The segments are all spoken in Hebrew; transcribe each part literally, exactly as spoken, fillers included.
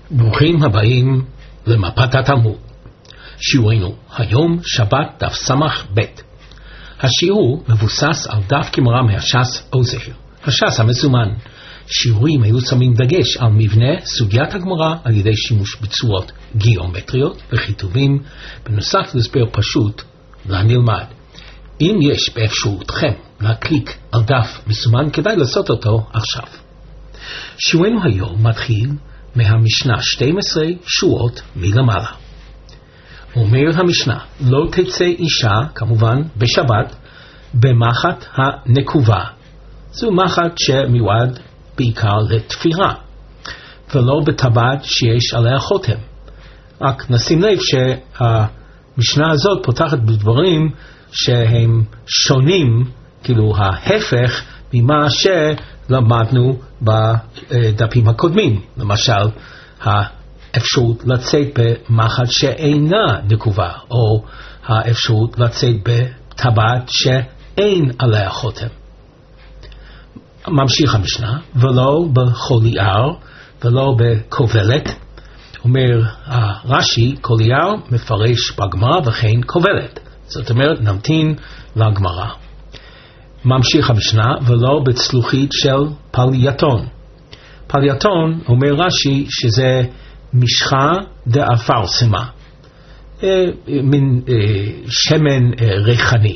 ברוכים הבאים למפת התלמוד. שיעורנו היום שבת דף סמך ב'. השיעור מבוסס על דף גמרא מהש"ס עוזר, הש"ס המסומן. שיעורים היו שמים דגש על מבנה סוגיית הגמרא על ידי שימוש בצורות גיאומטריות וכיתובים, בנוסף להסבר פשוט לנלמד. אם יש באפשרותכם להקליק על דף מסומן, כדאי לעשות אותו עכשיו. שיעורנו היום מתחיל מהמשנה שתים עשרה שורות מלמעלה. אומר המשנה, לא תצא אישה, כמובן בשבת, במחט הנקובה. זו מחט שמיועד בעיקר לתפירה, ולא בטבעת שיש עליה חותם. רק נשים לב שהמשנה הזאת פותחת בדברים שהם שונים, כאילו ההפך ממה שלמדנו בדפים הקודמים. למשל, האפשרות לצאת במחט שאינה נקובה, או האפשרות לצאת בטבעת שאין עליה חותם. ממשיך המשנה, ולא בחוליאר, ולא בכובלת. אומר רש"י, קוליאר מפרש בגמרא וכן כובלת. זאת אומרת, נמתין לגמרא. ממשיך המשנה, ולא בצלוחית של פלייתון. פלייתון, אומר רש"י, שזה משחה דאפרסמה, מין שמן ריחני.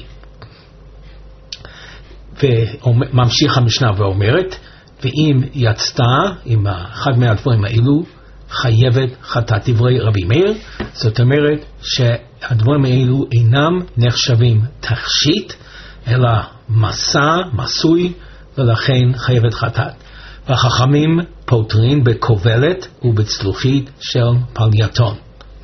וממשיך המשנה ואומרת, ואם יצתה עם אחד מהדברים האלו, חייבת חטאת דברי רבי מאיר. זאת אומרת שהדברים האלו אינם נחשבים תכשיט, אלא מסע, מסוי, ולכן חייבת חטאת. והחכמים פותרים בכובלת ובצלוחית של פלייתון.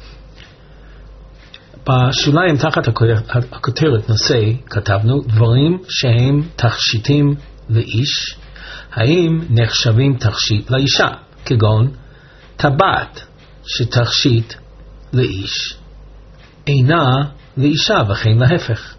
בשוליים תחת הכותרת נושא כתבנו דברים שהם תכשיטים לאיש, האם נחשבים תכשיט לאישה, כגון טבעת שתכשיט לאיש אינה לאישה וכן להפך.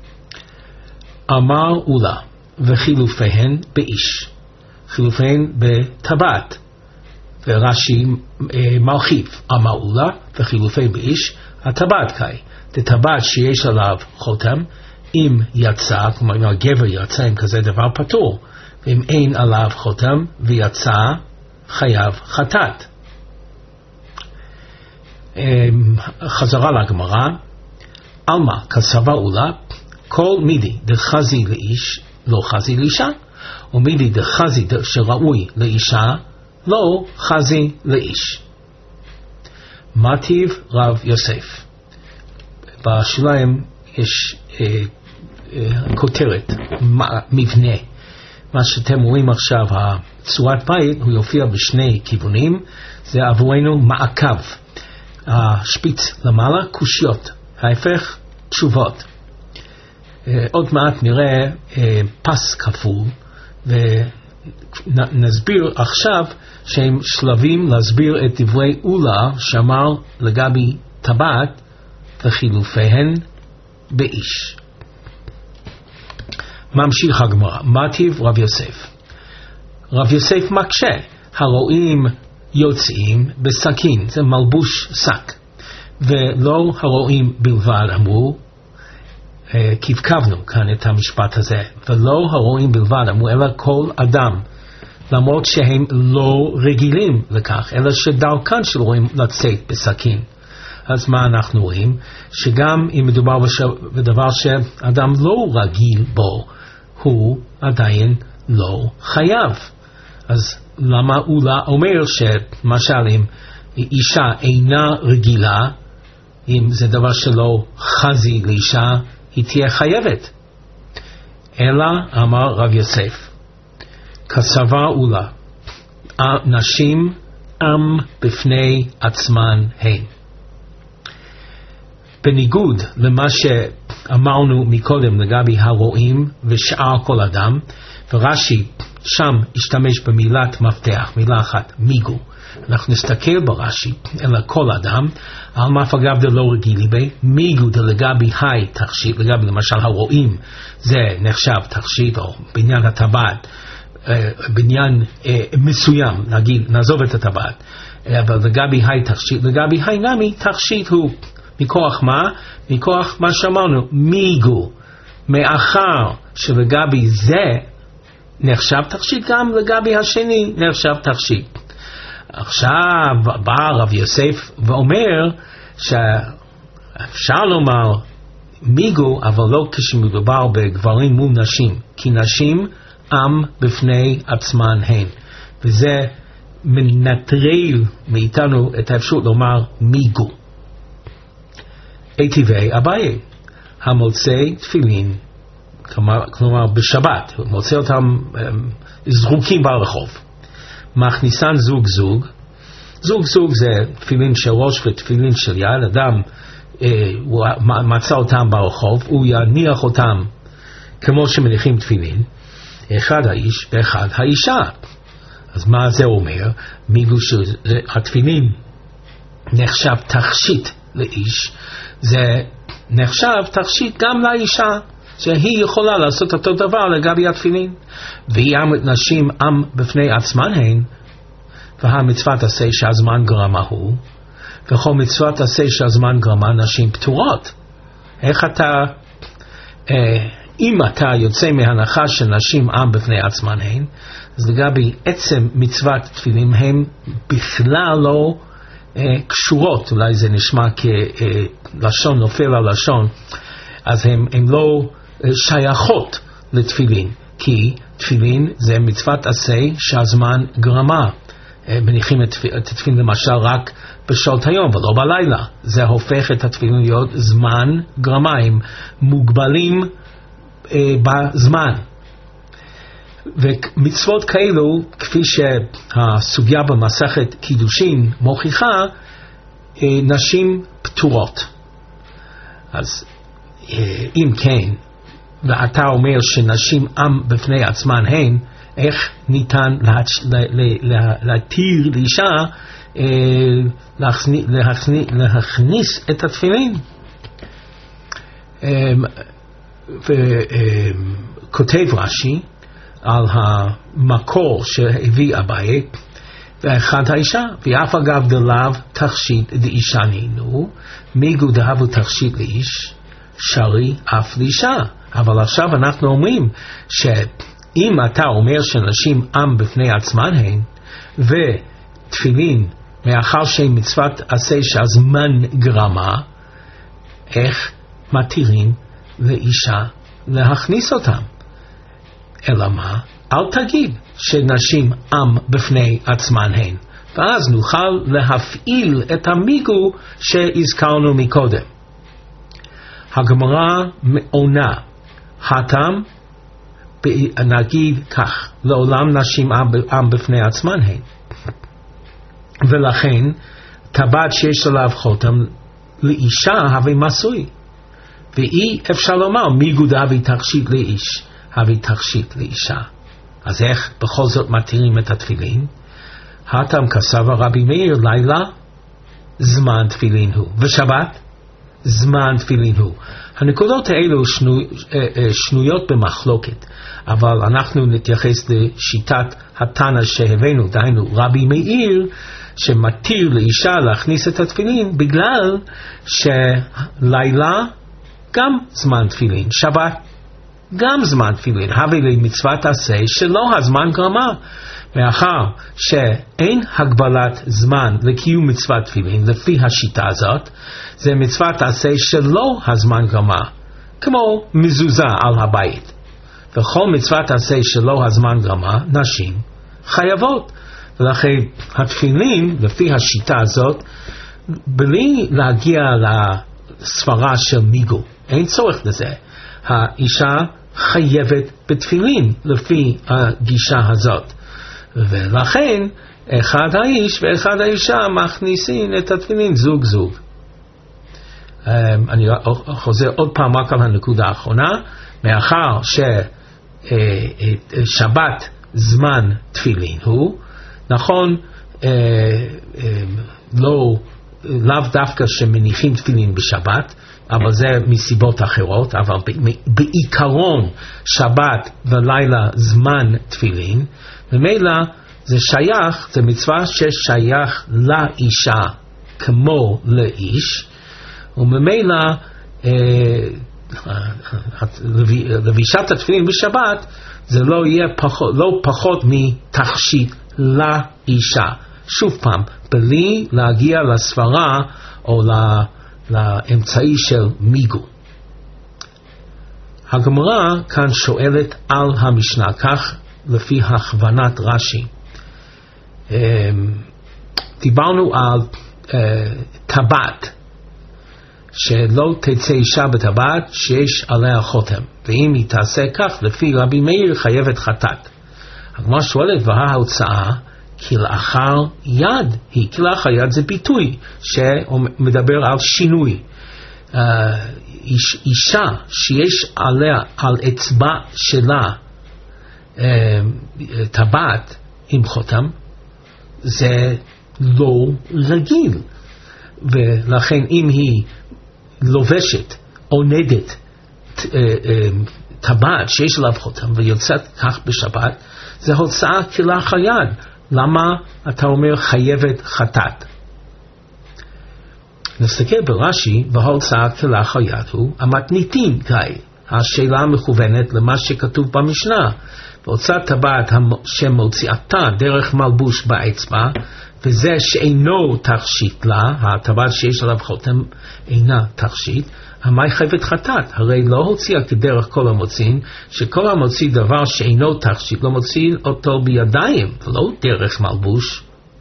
אמר אולה וחילופיהן באיש, חילופיהן בטבעת, ורש"י מרחיב, אמר אולה וחילופי באיש, הטבעת קאי, טבעת שיש עליו חותם, אם יצא, כלומר אם הגבר יצא עם כזה דבר פטור, ואם אין עליו חותם ויצא, חייב חטאת. חזרה לגמרא, אלמה כסבה אולה, כל מידי דחזי לאיש לא חזי לאישה, ומידי דחזי שראוי לאישה לא חזי לאיש. מטיב רב יוסף. בשוליים יש אה, אה, כותרת, מבנה. מה שאתם רואים עכשיו, הצורת בית, הוא יופיע בשני כיוונים. זה עבורנו מעקב. השפיץ למעלה, קושיות. ההפך, תשובות. אה, עוד מעט נראה אה, פס כפול, ונסביר עכשיו שהם שלבים להסביר את דברי אולה שאמר לגבי טבעת וחילופיהן באיש. ממשיך הגמרא, מטיב רב יוסף. רב יוסף מקשה, הרועים יוצאים בסכין, זה מלבוש שק, ולא הרועים בלבד אמרו, כבקבנו כאן את המשפט הזה, ולא הרועים בלבד אמרו, אלא כל אדם, למרות שהם לא רגילים לכך, אלא שדרכן של רואים לצאת בסכין. אז מה אנחנו רואים? שגם אם מדובר בדבר שאדם לא רגיל בו, הוא עדיין לא חייב. אז למה אולה אומר שמשל אם אישה אינה רגילה, אם זה דבר שלא חזי לאישה, היא תהיה חייבת. אלא אמר רב יוסף, כסבה אולה, נשים עם בפני עצמן הן. בניגוד למה שאמרנו מקודם לגבי הרועים ושאר כל אדם, ורש"י שם השתמש במילת מפתח, מילה אחת, מיגו. אנחנו נסתכל ברש"י, אלא כל אדם, על מה פגב דלא רגילי בי, מיגו דלגבי היי תכשיט, לגבי למשל הרועים, זה נחשב תכשיט, או בעניין הטבעת, בניין מסוים, נגיד, נעזוב את הטבעת, אבל לגבי היי תכשיט, לגבי היי נמי תכשיט הוא מכוח מה? מכוח מה שאמרנו, מיגו. מאחר שלגבי זה נחשב תכשיט, גם לגבי השני נחשב תכשיט. עכשיו בא רב יוסף ואומר שאפשר לומר מיגו, אבל לא כשמדובר בגברים מול נשים, כי נשים עם בפני עצמן הן, וזה מנטרל מאיתנו את האפשרות לומר מיגו. היטיבי אביי, המוצא תפילין, כלומר, כלומר בשבת, מוצא אותם זרוקים ברחוב, מכניסן זוג זוג, זוג זוג זה תפילין של ראש ותפילין של יד, אדם אה, הוא מצא אותם ברחוב, הוא יניח אותם כמו שמניחים תפילין, אחד האיש ואחד האישה. אז מה זה אומר? מיגו שהתפילין נחשב תכשיט לאיש, זה נחשב תכשיט גם לאישה, שהיא יכולה לעשות אותו דבר לגבי התפילין. והיא עם נשים עם בפני עצמן הן, והמצוות עשה שהזמן גרמה הוא, וכל מצוות עשה שהזמן גרמה נשים פטורות. איך אתה, אה, אם אתה יוצא מהנחה של נשים עם בפני עצמן הן, אז לגבי עצם מצוות תפילין הן בכלל לא אה, קשורות, אולי זה נשמע כלשון נופל על לשון, אז הן לא אה, שייכות לתפילין, כי תפילין זה מצוות עשה שהזמן גרמה. מניחים את התפילין למשל רק בשעות היום ולא בלילה, זה הופך את התפילין להיות זמן גרמה, הם מוגבלים אה, בזמן. ומצוות כאלו, כפי שהסוגיה במסכת קידושין מוכיחה, אה, נשים פטורות. אז אה, אם כן, ואתה אומר שנשים עם בפני עצמן הן, איך ניתן להתיר לאישה להכניס את התפילין? וכותב רש"י על המקור שהביא אביי, ואחד האישה, ואף אגב דלאו תכשיט דאישה נינו, מיגו דהבו תכשיט לאיש, שרי אף לאישה. אבל עכשיו אנחנו אומרים ש... אם אתה אומר שנשים עם בפני עצמן הן, ותפילין מאחר שהיא מצוות עשה שהזמן גרמה, איך מתירים לאישה להכניס אותם? אלא מה? אל תגיד שנשים עם בפני עצמן הן, ואז נוכל להפעיל את המיגו שהזכרנו מקודם. הגמרא עונה, הטעם נגיד כך, לעולם נשים עם בפני עצמן הן, ולכן טבעת שיש עליו חותם לאישה הווי מסוי, ואי אפשר לומר מיגו דהווי תכשיט לאיש הווי תכשיט לאישה. אז איך בכל זאת מתירים את התפילין? הטעם כסבר רבי מאיר, לילה זמן תפילין הוא, ושבת זמן תפילין הוא. הנקודות האלו שנו, שנויות במחלוקת, אבל אנחנו נתייחס לשיטת התנא שהבאנו, דהיינו רבי מאיר שמתיר לאישה להכניס את התפילין בגלל שלילה גם זמן תפילין, שבת גם זמן תפילין, הווה למצוות עשה שלא הזמן גרמה. מאחר שאין הגבלת זמן לקיום מצוות תפילין לפי השיטה הזאת, זה מצוות עשה שלא הזמן גרמה, כמו מזוזה על הבית. וכל מצוות עשה שלא הזמן גרמה, נשים חייבות. ולכן התפילין לפי השיטה הזאת, בלי להגיע לסברה של מיגו, אין צורך לזה, האישה חייבת בתפילין לפי הגישה הזאת. ולכן אחד האיש ואחד האישה מכניסים את התפילין זוג זוג. אני חוזר עוד פעם רק על הנקודה האחרונה, מאחר ששבת זמן תפילין הוא, נכון, לא, לאו דווקא שמניחים תפילין בשבת, אבל זה מסיבות אחרות, אבל בעיקרון שבת ולילה זמן תפילין, ומילא זה שייך, זה מצווה ששייך לאישה כמו לאיש, וממילא אה, לבישת התפילין בשבת זה לא יהיה פחות, לא פחות מתכשיט לאישה. שוב פעם, בלי להגיע לסברה או לאמצעי של מיגו. הגמרא כאן שואלת על המשנה, כך לפי הכוונת רש"י. דיברנו על טבעת, שלא תצא אישה בטבעת שיש עליה חותם, ואם היא תעשה כך לפי רבי מאיר חייבת חטאת. הגמרא שואלת, והה ההוצאה כלאחר יד היא. כלאחר יד זה ביטוי שמדבר על שינוי. uh, איש, אישה שיש עליה על אצבע שלה uh, טבעת עם חותם, זה לא רגיל, ולכן אם היא לובשת או נדת טבעת שיש עליו חותם ויוצאת כך בשבת, זה הוצאה כלאחר יד. למה אתה אומר חייבת חטאת? נסתכל ברש"י, וההוצאה כלאחר יד הוא המתניתין גיא. השאלה מכוונת למה שכתוב במשנה, והוצאת טבעת שמוציאתה דרך מלבוש באצבע, וזה שאינו תכשיט לה, הטבעת שיש עליו חותם אינה תכשיט, המאי חייבת חטאת? הרי לא הוציאה כדרך כל המוצאים, שכל המוציא דבר שאינו תכשיט לא מוציא אותו בידיים, ולא דרך מלבוש.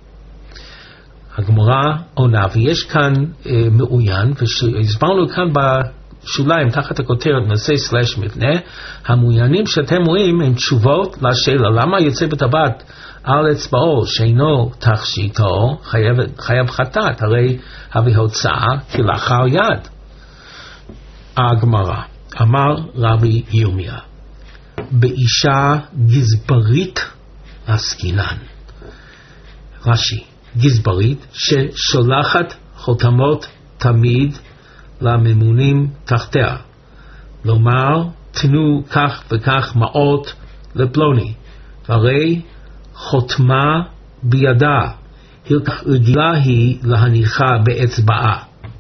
הגמרא עונה, ויש כאן אה, מעוין, והסברנו כאן בשוליים תחת הכותרת נושא סלש מבנה, המעוינים שאתם רואים הם תשובות לשאלה למה יוצא בטבעת על אצבעו שאינו תכשיטו חייב, חייב חטאת, הרי הביא הוצאה כלאחר יד. הגמרא, אמר רבי ירמיה, באישה גזברית עסקינן. רש"י, גזברית ששולחת חותמות תמיד לממונים תחתיה, לומר תנו כך וכך מעות לפלוני, והרי חותמה בידה, רגילה היא להניחה באצבעה.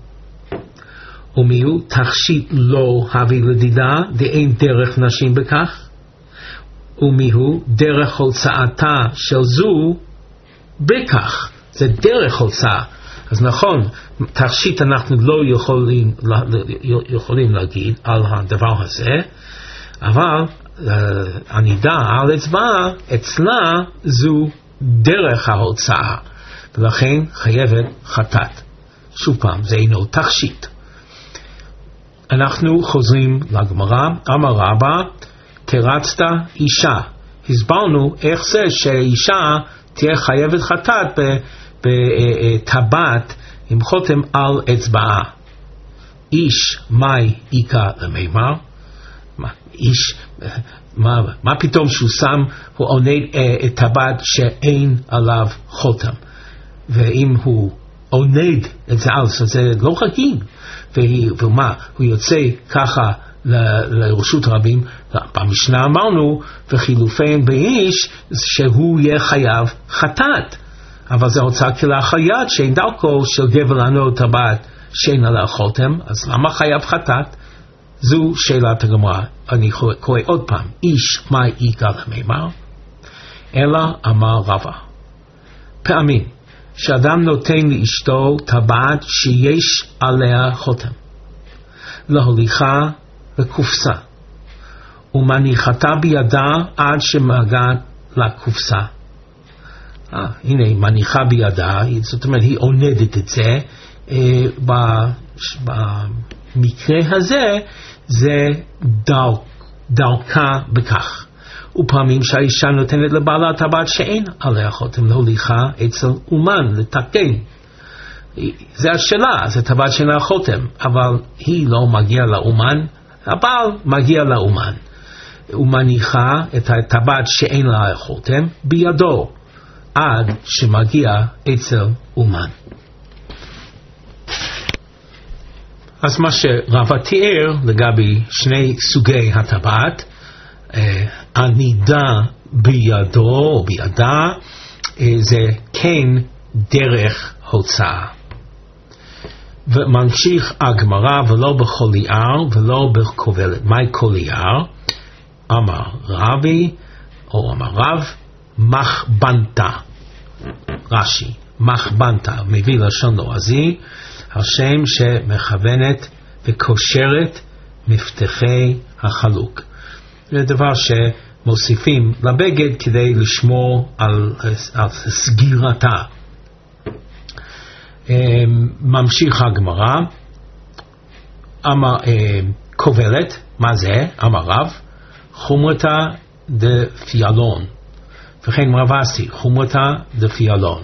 ומיהו תכשיט לא הביא לדידה, דאין דרך נשים בכך, ומיהו דרך הוצאתה של זו בכך, זה דרך הוצאה. אז נכון, תכשיט אנחנו לא יכולים, יכולים להגיד על הדבר הזה, אבל הנידה על אצבעה, אצלה זו דרך ההוצאה, ולכן חייבת חטאת. שוב פעם, זה אינו תכשיט. אנחנו חוזרים לגמרא, אמר רבא, תרצת אישה. הסברנו איך זה שאישה תהיה חייבת חטאת בטבעת עם חותם על אצבעה. איש מאי איקה למימר? מה, איש, מה, מה פתאום שהוא שם, הוא עונד את טבעת שאין עליו חותם. ואם הוא עונד את זה על, זה לא רגיל. ומה, הוא יוצא ככה לרשות רבים. במשנה אמרנו, וחילופיין באיש, שהוא יהיה חייב חטאת. אבל זה הוצאה כלאחר יד, שאין דרכו של גבר לענוד טבעת שאין עליה חותם, אז למה חייב חטאת? זו שאלת הגמרא. אני קורא עוד פעם, איש מאי איקה למימר? אלא אמר רבא, פעמים שאדם נותן לאשתו טבעת שיש עליה חותם, להוליכה לקופסה, ומניחתה בידה עד שמגעת לקופסה. אה, הנה, היא מניחה בידה, זאת אומרת, היא עונדת את זה. אה, במקרה הזה, זה דל, דלקה בכך. ופעמים שהאישה נותנת לבעלה טבעת שאין עליה חותם, להוליכה אצל אומן, לתקן. זה השאלה, זה טבעת שאין לה חותם, אבל היא לא מגיעה לאומן, הבעל מגיע לאומן. הוא מניחה את הטבעת שאין לה חותם בידו, עד שמגיע אצל אומן. אז מה שרבא תיאר לגבי שני סוגי הטבעת, ענידה בידו או בידה, זה כן דרך הוצאה. וממשיך הגמרא, ולא בכל יער ולא בכובלת. מהי כל יער? אמר רבי או אמר רב, מחבנתה. רש"י, מחבנתה, מביא לשון לועזי, השם שמכוונת וקושרת מפתחי החלוק. זה דבר שמוסיפים לבגד כדי לשמור על, על סגירתה. ממשיך הגמרא, אמר כובלת, מה זה? אמר רב, חומרתה דפיילון. וכן רבסי, חומרתה דפיילון.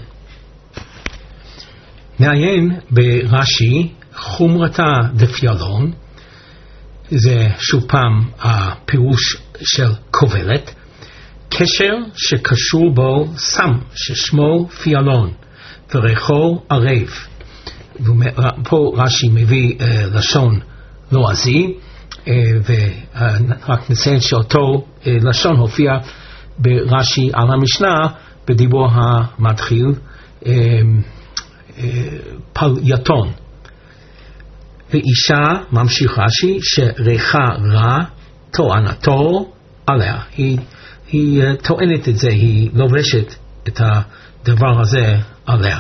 נעיין ברש"י, חומרתה דפיילון, זה שוב פעם הפירוש של כובלת, קשר שקשור בו סם ששמו פיילון וריחו ערב. פה רש"י מביא uh, לשון לועזי, uh, ורק נציין שאותו uh, לשון הופיע ברש"י על המשנה בדיבור המתחיל uh, uh, פלייתון. ואישה, ממשיך רש"י, שריחה רע, טוענתו עליה. היא, היא uh, טוענת את זה, היא לובשת את הדבר הזה עליה.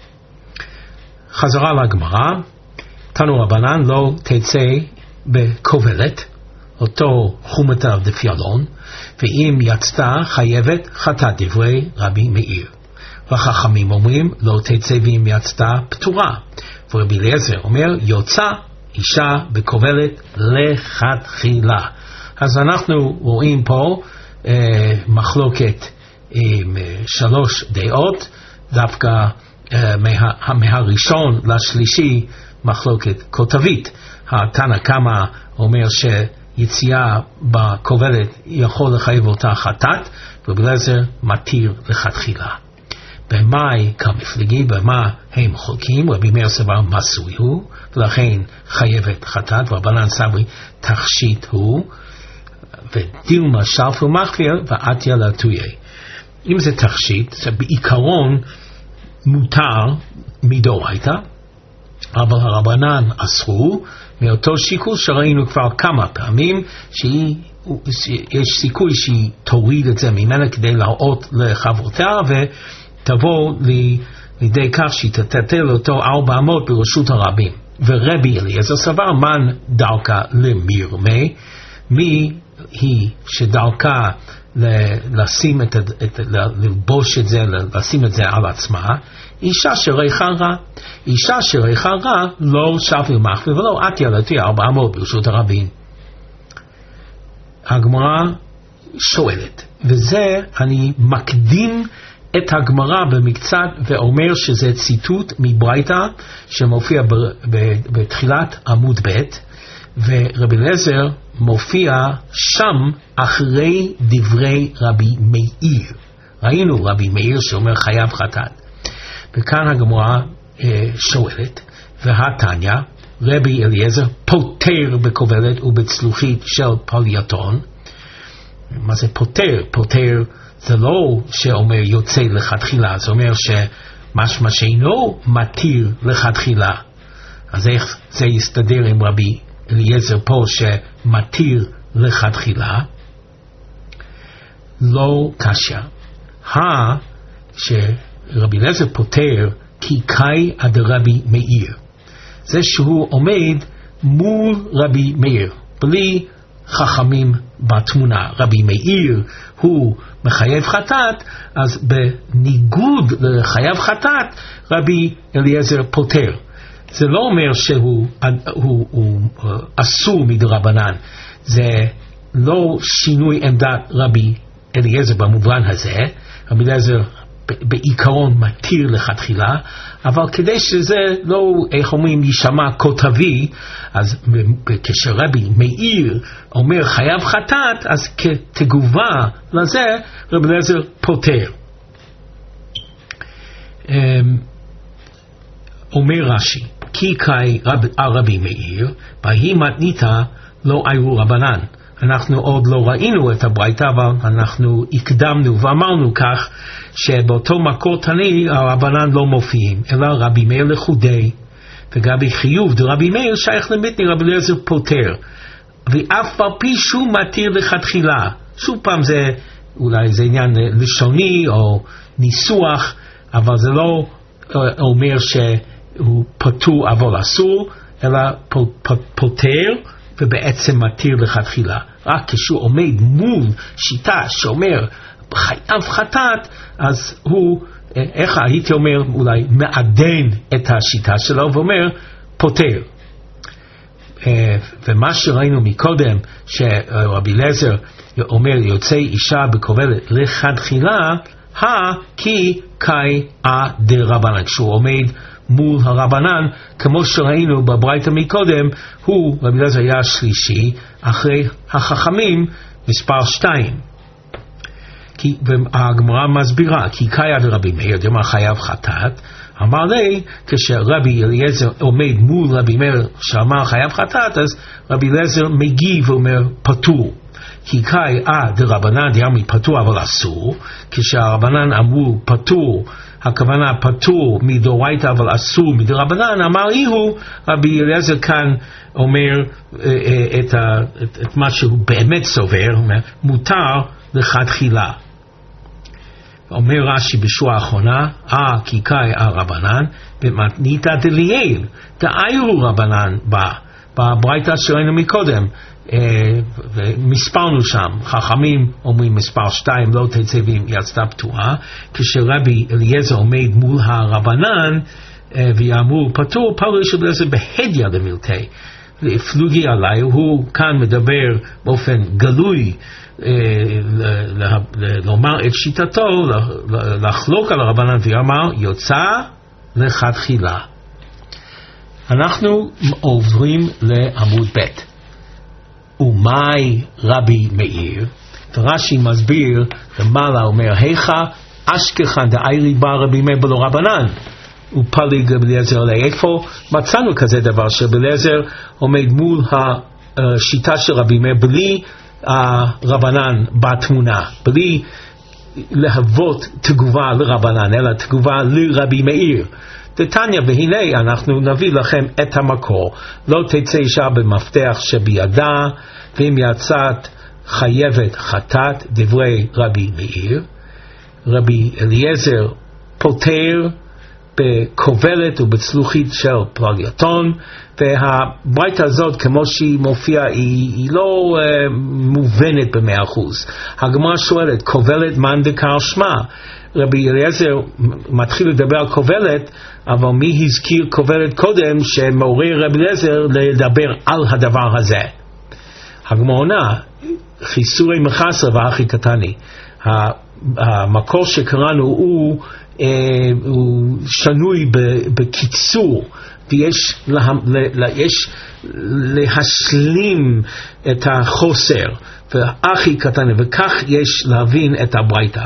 חזרה לגמרא, תנו רבנן לא תצא בכובלת, אותו חומרתה דפיילון, ואם יצתה חייבת חטאת, דברי רבי מאיר. וחכמים אומרים לא תצא ואם יצתה פטורה. ורבי אליעזר אומר יוצא אישה בכובלת לכתחילה. אז אנחנו רואים פה אה, מחלוקת עם אה, שלוש דעות, דווקא אה, מה, מהראשון לשלישי מחלוקת כותבית. התנא קמא אומר שיציאה בכובלת יכול לחייב אותה חטאת, ורבי אליעזר מתיר לכתחילה. במאי כמפלגי, במה הם חולקים, רבי מאיר סבר מסוי הוא, ולכן חייבת חטאת, ורבנן סברי תכשיט הוא, ודילמה שלפו מחביר ועטיה לטויה. אם זה תכשיט, זה בעיקרון מותר מדאורייתא, אבל הרבנן אסרו מאותו שיקול שראינו כבר כמה פעמים, שיש סיכוי שהיא תוריד את זה ממנה כדי להראות לחברותיה, ותבוא לידי כך שהיא תטל אותו ארבע מאות ברשות הרבים. ורבי אליעזר סבר מן דרכה למרמה, מי היא שדרכה לשים את, את, ללבוש את זה, לשים את זה על עצמה, אישה שריחה רע. אישה שריחה רע לא שפל מחווה ולא עטיה לטויה ארבע מאות ברשות הרבים. הגמרא שואלת, וזה אני מקדים את הגמרא במקצת ואומר שזה ציטוט מברייתא שמופיע ב, ב, בתחילת עמוד ב', ורבי אליעזר מופיע שם אחרי דברי רבי מאיר. ראינו רבי מאיר שאומר חייב חטאת. וכאן הגמרא אה, שואלת, והתניא, רבי אליעזר פוטר בכובלת ובצלוחית של פלייתון. מה זה פוטר? פוטר זה לא שאומר יוצא לכתחילה, זה אומר שמשמע שאינו מתיר לכתחילה. אז איך זה יסתדר עם רבי אליעזר פה שמתיר לכתחילה? לא קשה. ה שרבי אליעזר פוטר כי קאי עד רבי מאיר, זה שהוא עומד מול רבי מאיר בלי חכמים בתמונה. רבי מאיר הוא מחייב חטאת, אז בניגוד לחייב חטאת רבי אליעזר פוטר. זה לא אומר שהוא הוא, הוא, הוא, אסור מדרבנן, זה לא שינוי עמדת רבי אליעזר במובן הזה. רבי אליעזר בעיקרון מתיר לכתחילה, אבל כדי שזה לא, איך אומרים, יישמע כותבי, אז כשרבי מאיר אומר חייב חטאת, אז כתגובה לזה רבי אליעזר פוטר. אומר רש"י, כי קאי רב, רבי מאיר, בהי מתניתא לא עירו רבנן. אנחנו עוד לא ראינו את הברייתא, אבל אנחנו הקדמנו ואמרנו כך, שבאותו מקור תני הרבנן לא מופיעים, אלא רבי מאיר לחודי, וגבי חיוב דרבי מאיר שייך למיתני רבי אליעזר פוטר, ואף על פי שהוא מתיר לכתחילה. שוב פעם זה, אולי זה עניין לשוני או ניסוח, אבל זה לא אומר שהוא פטור אבל אסור, אלא פוטר ובעצם מתיר לכתחילה. רק כשהוא עומד מול שיטה שאומר חייב חטאת, אז הוא, איך הייתי אומר, אולי מעדן את השיטה שלו ואומר פוטר. ומה שראינו מקודם, שרבי אליעזר אומר יוצא אישה בכובלת לכתחילה, כי קאי אה דרבנן, כשהוא עומד מול הרבנן, כמו שראינו בברייתא מקודם, הוא, רבי אליעזר היה שלישי אחרי החכמים מספר שתיים. כי הגמרא מסבירה, כי קאי אה דרבי מאיר דאמר חייב חטאת, אמר לי, כשרבי אליעזר עומד מול רבי מאיר שאמר חייב חטאת, אז רבי אליעזר מגיב ואומר פטור. כי קאי אה דרבנן דאמר פטור אבל אסור, כשהרבנן אמרו פטור, הכוונה פטור מדאורייתא אבל אסור מדרבנן, אמר איהו, רבי אליעזר כאן אומר את, את, את מה שהוא באמת סובר, מותר לכתחילה. אומר רש"י בשורה האחרונה, אה כי קאי אה רבנן במתניתא דליאל דאייהו רבנן בא, בברייתא שראינו מקודם, ומספרנו שם, חכמים אומרים מספר שתיים לא תצא ואם יצאה פטורה, כשרבי אליעזר עומד מול הרבנן ויאמרו פטור, פרש רבי אליעזר בהדיא דמילתא פלוגי עליי, הוא כאן מדבר באופן גלוי לומר את שיטתו, לחלוק על הרבנן, ואמר יוצא לכתחילה. אנחנו עוברים לעמוד ב'. ומאי רבי מאיר, רש"י מסביר למעלה, אומר היכא אשכחן דאיירי בא רבי מאיר בלא רבנן ופליג רבי אליעזר עלי. איפה מצאנו כזה דבר שרבי אליעזר עומד מול השיטה של רבי מאיר בלי הרבנן בתמונה, בלי להוות תגובה לרבנן אלא תגובה לרבי מאיר. דתניא, והנה אנחנו נביא לכם את המקור, לא תצא אישה במפתח שבידה, ואם יצאת חייבת חטאת, דברי רבי מאיר. רבי אליעזר פוטר בכובלת ובצלוחית של פלגייתון, והברייתא הזאת כמו שהיא מופיעה היא, היא לא uh, מובנת במאה אחוז. הגמרא שואלת כובלת מאן דקרא שמע, רבי אליעזר מתחיל לדבר על כובלת, אבל מי הזכיר כובלת קודם שמעורר רבי אליעזר לדבר על הדבר הזה? הגמרא עונה חיסורי מחסר ואחי קטני. המקור שקראנו הוא, אה, הוא שנוי בקיצור, ויש לה, לה, יש להשלים את החוסר, ואחי קטני, וכך יש להבין את הברייתא.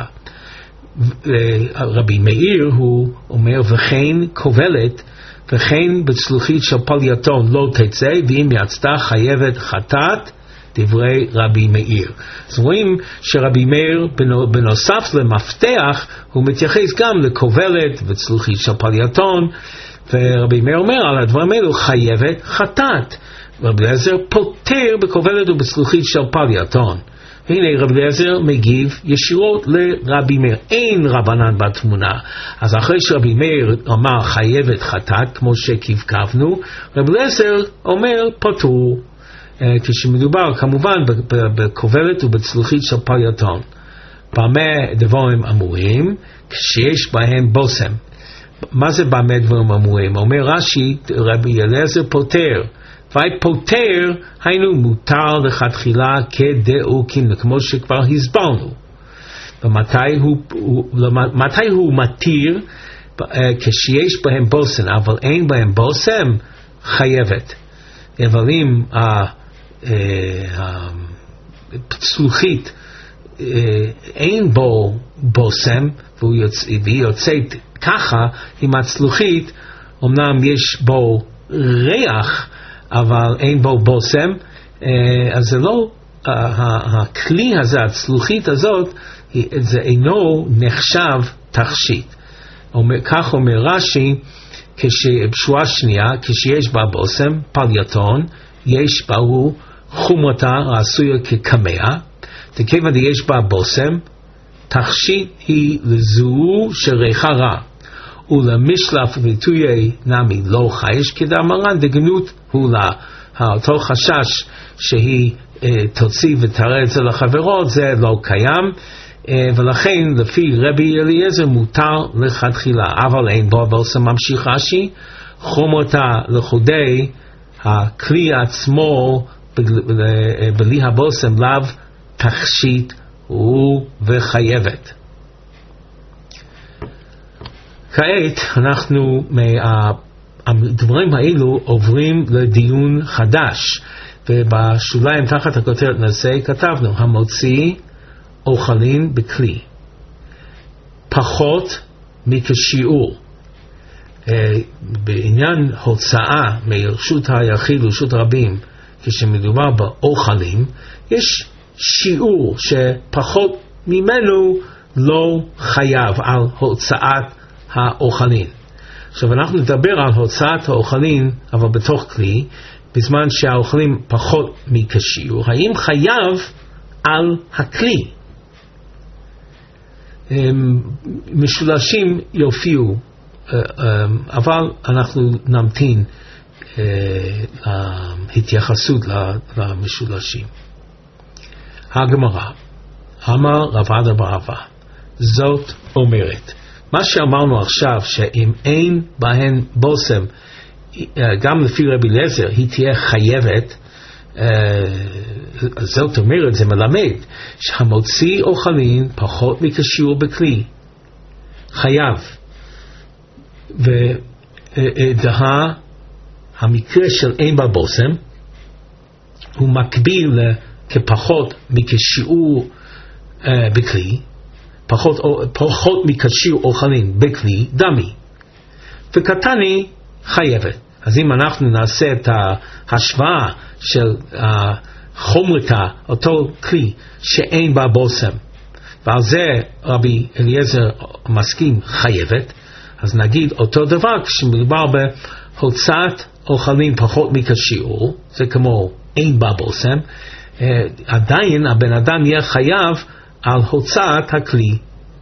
רבי מאיר הוא אומר וכן כובלת וכן בצלוחית של פלגייתון לא תצא ואם יצתה חייבת חטאת, דברי רבי מאיר. אז רואים שרבי מאיר בנוסף למפתח הוא מתייחס גם לכובלת וצלוחית של פלגייתון, ורבי מאיר אומר על הדברים האלו חייבת חטאת, רבי אליעזר פוטר בכובלת ובצלוחית של פלגייתון. והנה רבי אליעזר מגיב ישירות לרבי מאיר, אין רבנן בתמונה. אז אחרי שרבי מאיר אמר חייבת חטאת כמו שכבכבנו, רבי אליעזר אומר פטור, כשמדובר כמובן בכובלת ובצלוחית של פלגייתון. במה דברים אמורים? כשיש בהם בושם. מה זה במה דברים אמורים? אומר רש"י רבי אליעזר פוטר, והפוטר היינו מותר לכתחילה כדאוקים, כמו שכבר הסברנו. ומתי הוא, הוא, מתי הוא מתיר? כשיש בהם בושם, אבל אין בהם בושם, חייבת. אבל אם הצלוחית אין בו בושם והיא יוצאת ככה עם הצלוחית, אמנם יש בו ריח אבל אין בו בושם, אז זה לא הכלי הזה, הצלוחית הזאת, זה אינו נחשב תכשיט. כך אומר רש"י, בשורה שנייה, כשיש בה בושם, פלייתון, יש בה הוא חומרתה העשויה כקמע, וכיוון יש בה בושם, תכשיט היא לזו שריחה רע, ולמשלף וביטויי נמי לא חייש, כדאמרן דגנות הוא לה, אותו חשש שהיא תוציא ותראה את זה לחברות, זה לא קיים, ולכן לפי רבי אליעזר מותר לכתחילה, אבל אין בו בושם, ממשיך רש"י, חומרתה לחודי הכלי עצמו בלי הבושם לאו תכשיט הוא וחייבת. כעת אנחנו מהדברים האלו עוברים לדיון חדש, ובשוליים תחת הכותרת נזה כתבנו המוציא אוכלים בכלי פחות מכשיעור. בעניין הוצאה מרשות היחיד לרשות רבים, כשמדובר באוכלים, יש שיעור שפחות ממנו לא חייב על הוצאת האוכלים. עכשיו אנחנו נדבר על הוצאת האוכלים, אבל בתוך כלי, בזמן שהאוכלים פחות מכשיעור, האם חייב על הכלי? משולשים יופיעו, אבל אנחנו נמתין להתייחסות למשולשים. הגמרא, אמר רב עדה בר אבא, זאת אומרת, מה שאמרנו עכשיו, שאם אין בהן בושם, גם לפי רבי אליעזר, היא תהיה חייבת, זאת אומרת, זה מלמד, שהמוציא אוכלים פחות מכשיעור בכלי, חייב. ודהה, המקרה של אין בה בושם, הוא מקביל כפחות מכשיעור uh, בכלי, פחות, פחות מכשיעור אוכלים בכלי, דמי. וקטני חייבת. אז אם אנחנו נעשה את ההשוואה של uh, חומרתה, אותו כלי שאין בה בושם, ועל זה רבי אליעזר מסכים חייבת, אז נגיד אותו דבר כשמדובר בהוצאת אוכלים פחות מכשיעור, זה כמו אין בה בושם, עדיין הבן אדם יהיה חייב על הוצאת הכלי.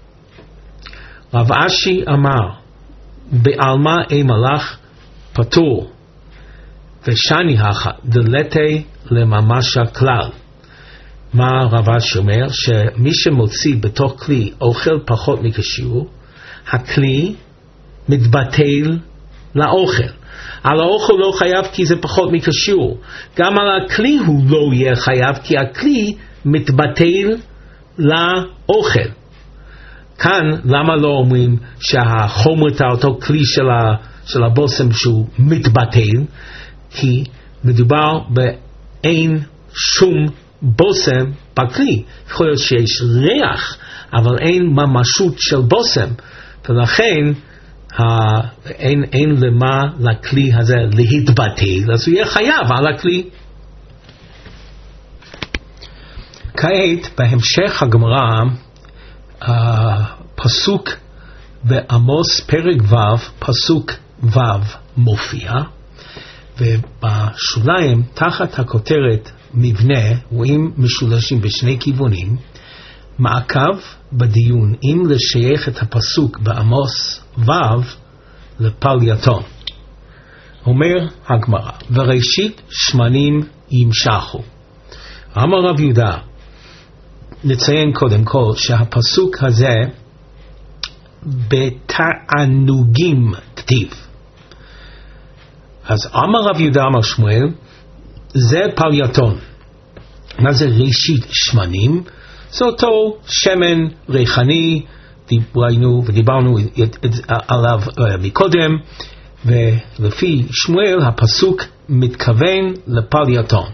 רב אשי אמר, בעלמא אין מלאך פטור, ושני הכה דלתי לממשה כלל. מה רב אשי אומר? שמי שמוציא בתוך כלי אוכל פחות מכשיעור, הכלי מתבטל לאוכל. על האוכל לא חייב כי זה פחות מכשיעור. גם על הכלי הוא לא יהיה חייב כי הכלי מתבטל לאוכל. כאן למה לא אומרים שהחומרתה אותו כלי של, ה, של הבושם שהוא מתבטל? כי מדובר באין שום בושם בכלי. יכול להיות שיש ריח אבל אין ממשות של בושם, ולכן אין, אין למה לכלי הזה להתבטל, אז הוא יהיה חייב על הכלי. כעת בהמשך הגמרא, הפסוק בעמוס פרק ו' פסוק ו' מופיע, ובשוליים תחת הכותרת מבנה רואים משולשים בשני כיוונים, מעקב בדיון אם לשייך את הפסוק בעמוס ו' לפלייתון. אומר הגמרא, וראשית שמנים ימשכו. אמר רב יהודה, נציין קודם כל שהפסוק הזה בתענוגים כתיב. אז אמר רב יהודה אמר שמואל, זה פלייתון. מה זה ראשית שמנים? זה אותו שמן ריחני, דיברנו ודיברנו עליו מקודם, ולפי שמואל הפסוק מתכוון לפלייתון.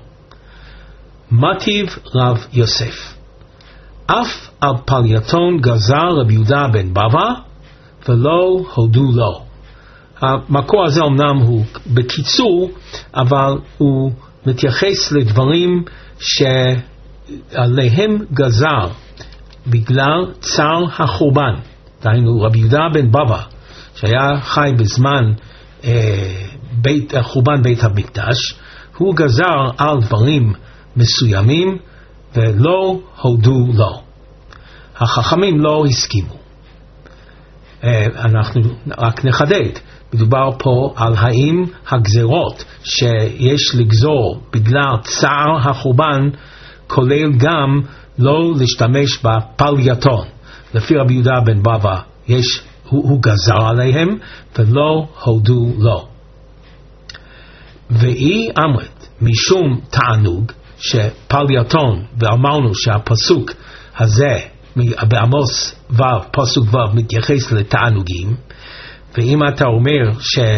מטיב רב יוסף, אף על פלייתון גזר רב יהודה בן בבא ולא הודו לו. המקור הזה אמנם הוא בקיצור, אבל הוא מתייחס לדברים ש עליהם גזר בגלל צער החורבן. דהיינו רבי יהודה בן בבא שהיה חי בזמן אה, בית, חורבן בית המקדש, הוא גזר על דברים מסוימים ולא הודו לו. החכמים לא הסכימו. אה, אנחנו רק נחדד, מדובר פה על האם הגזרות שיש לגזור בגלל צער החורבן כולל גם לא להשתמש בפלייתון. לפי רבי יהודה בן בבא יש, הוא, הוא גזר עליהם ולא הודו לו. ואי אמרת משום תענוג שפלייתון, ואמרנו שהפסוק הזה בעמוס ו' פסוק ו' מתייחס לתענוגים, ואם אתה אומר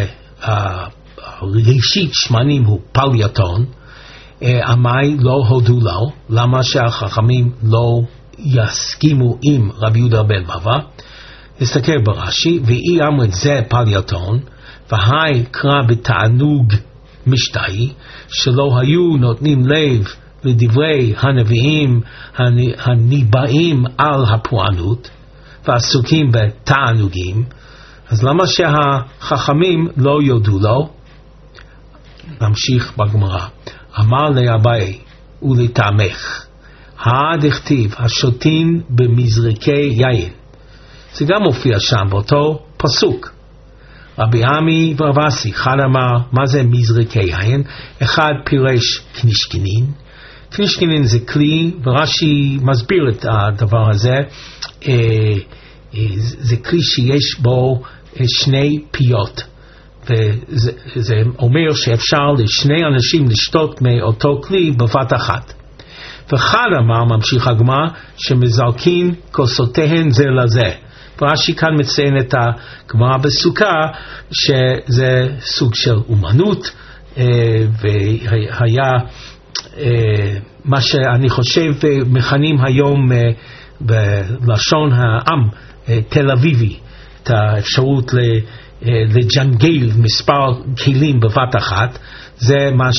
שראשית שמנים הוא פלייתון, עמי לא הודו לו, למה שהחכמים לא יסכימו עם רבי יהודה בן בבא? נסתכל ברש"י, ואי אמרת זה פלייתון, והי קרא בתענוג משתאי, שלא היו נותנים לב לדברי הנביאים הניבאים על הפורענות, ועסוקים בתענוגים, אז למה שהחכמים לא יודו לו? נמשיך בגמרא. אמר לאביי ולתעמך, הדכתיב השותין במזרקי יין. זה גם מופיע שם באותו פסוק. רבי עמי ורב אסי, אחד אמר מה זה מזרקי יין, אחד פירש קנישקנין. קנישקנין זה כלי, ורש"י מסביר את הדבר הזה, זה כלי שיש בו שני פיות, וזה אומר שאפשר לשני אנשים לשתות מאותו כלי בבת אחת. ואחד אמר, ממשיך הגמרא, שמזרקין כוסותיהן זה לזה. ורש"י כאן מציין את הגמרא בסוכה שזה סוג של אומנות, והיה מה שאני חושב מכנים היום בלשון העם תל אביבי, את האפשרות לג'נגל מספר כלים בבת אחת. זה מה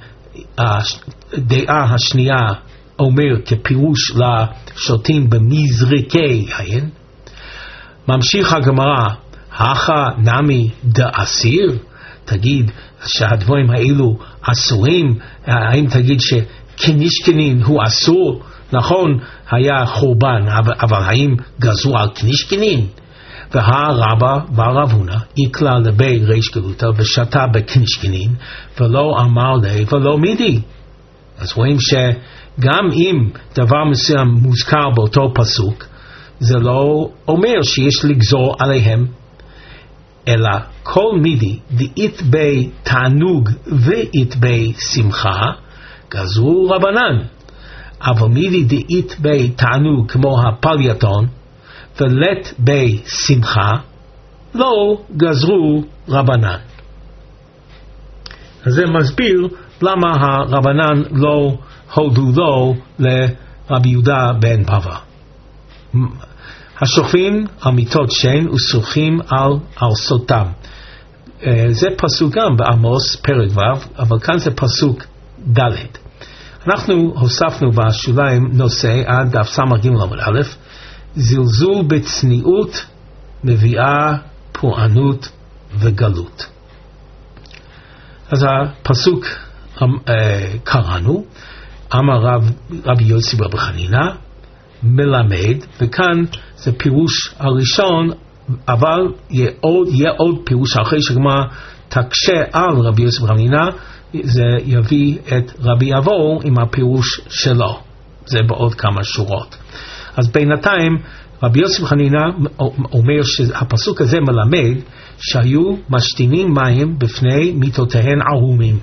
שהדעה השנייה אומר כפירוש לשותים במזרקי יין. ממשיך הגמרא, הכה נמי דאסיר, תגיד שהדברים האלו אסורים, האם תגיד שקנישקנין הוא אסור? נכון, היה חורבן, אבל האם גזרו על קנישקנין? והרבא בר אבונה יקלה לבי ריש גלותא ושתה בקנישקנין ולא אמר לי ולא מידי. אז רואים שגם אם דבר מסוים מוזכר באותו פסוק, זה לא אומר שיש לגזור עליהם, אלא כל מידי דאית בי תענוג ואית בי שמחה גזרו רבנן, אבל מידי דאית בי תענוג כמו הפלייתון ולט בי שמחה לא גזרו רבנן. אז זה מסביר למה הרבנן לא הודו לו לרבי יהודה בן בבא. השוכבים על מיטות שן וסוחים על ארסותם. זה פסוק גם בעמוס פרק ו', אבל כאן זה פסוק ד'. אנחנו הוספנו בשוליים נושא עד דף סמ"ג עמוד א', זלזול בצניעות מביאה פורענות וגלות. אז הפסוק קראנו, אמר רב, רבי יוסי בר חנינא מלמד, וכאן זה פירוש הראשון, אבל יהיה עוד, יהיה עוד פירוש אחרי שגמרא תקשה על רבי יוסי בר חנינא, זה יביא את רבי אבו עם הפירוש שלו, זה בעוד כמה שורות. אז בינתיים רבי יוסי בר חנינא אומר שהפסוק הזה מלמד שהיו משתינים מים בפני מיטותיהן ערומים.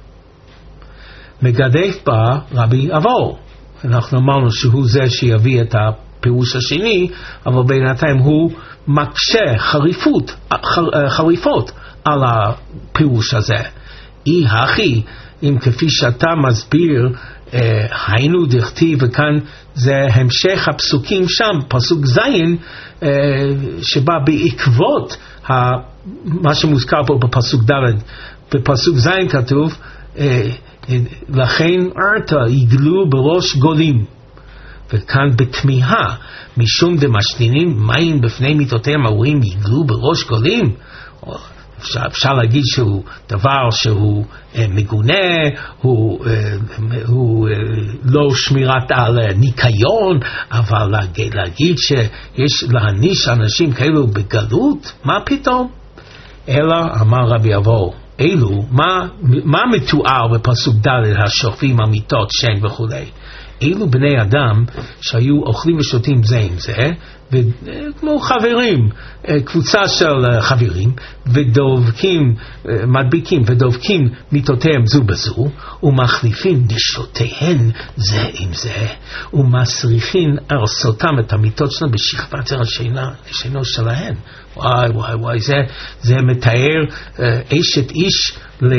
מגדף בה רבי אבו, אנחנו אמרנו שהוא זה שיביא את הפירוש השני, אבל בינתיים הוא מקשה חריפות, חר, חריפות על הפירוש הזה. אי הכי, אם כפי שאתה מסביר, אה, היינו דכתיב, וכאן זה המשך הפסוקים שם, פסוק זין, אה, שבא בעקבות ה, מה שמוזכר פה בפסוק ד', בפסוק זין כתוב, אה, לכן ארתה יגלו בראש גולים. וכאן בתמיהה, משום דמשתינים מים בפני מיתותיהם ההורים יגלו בראש גולים, אפשר, אפשר להגיד שהוא דבר שהוא אה, מגונה, הוא, אה, הוא אה, לא שמירת על אה, ניקיון, אבל להגיד, להגיד שיש להעניש אנשים כאלו בגלות, מה פתאום? אלא אמר רבי אבו, אלו, מה, מה מתואר בפסוק ד' השופטים המיתות שן וכולי? אלו בני אדם שהיו אוכלים ושותים זה עם זה, וכמו חברים, קבוצה של חברים, ודובקים, מדביקים ודובקים מיתותיהם זו בזו, ומחליפים נשותיהן זה עם זה, ומסריחים ארסותם את המיתות שלהם בשכבת השינה, השינו שלהן. וואי וואי וואי, זה, זה מתאר אשת איש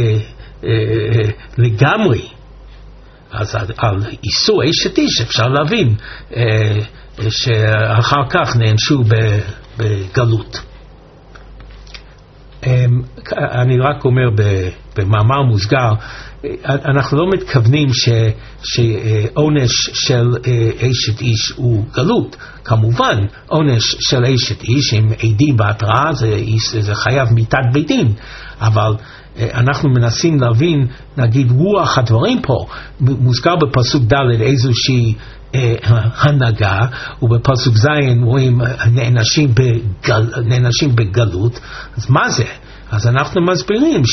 לגמרי. אז על איסור אשת איש אפשר להבין אה, שאחר כך נענשו בגלות. אה, אני רק אומר במאמר מוסגר, אנחנו לא מתכוונים ש, שעונש של אה, אשת איש הוא גלות. כמובן, עונש של אשת איש עם עדים בהתראה זה, זה חייב מיתת בית דין, אבל אנחנו מנסים להבין, נגיד, רוח הדברים פה, מוזכר בפסוק ד' איזושהי אה, הנהגה, ובפסוק ז' רואים נענשים, בגל, נענשים בגלות, אז מה זה? אז אנחנו מסבירים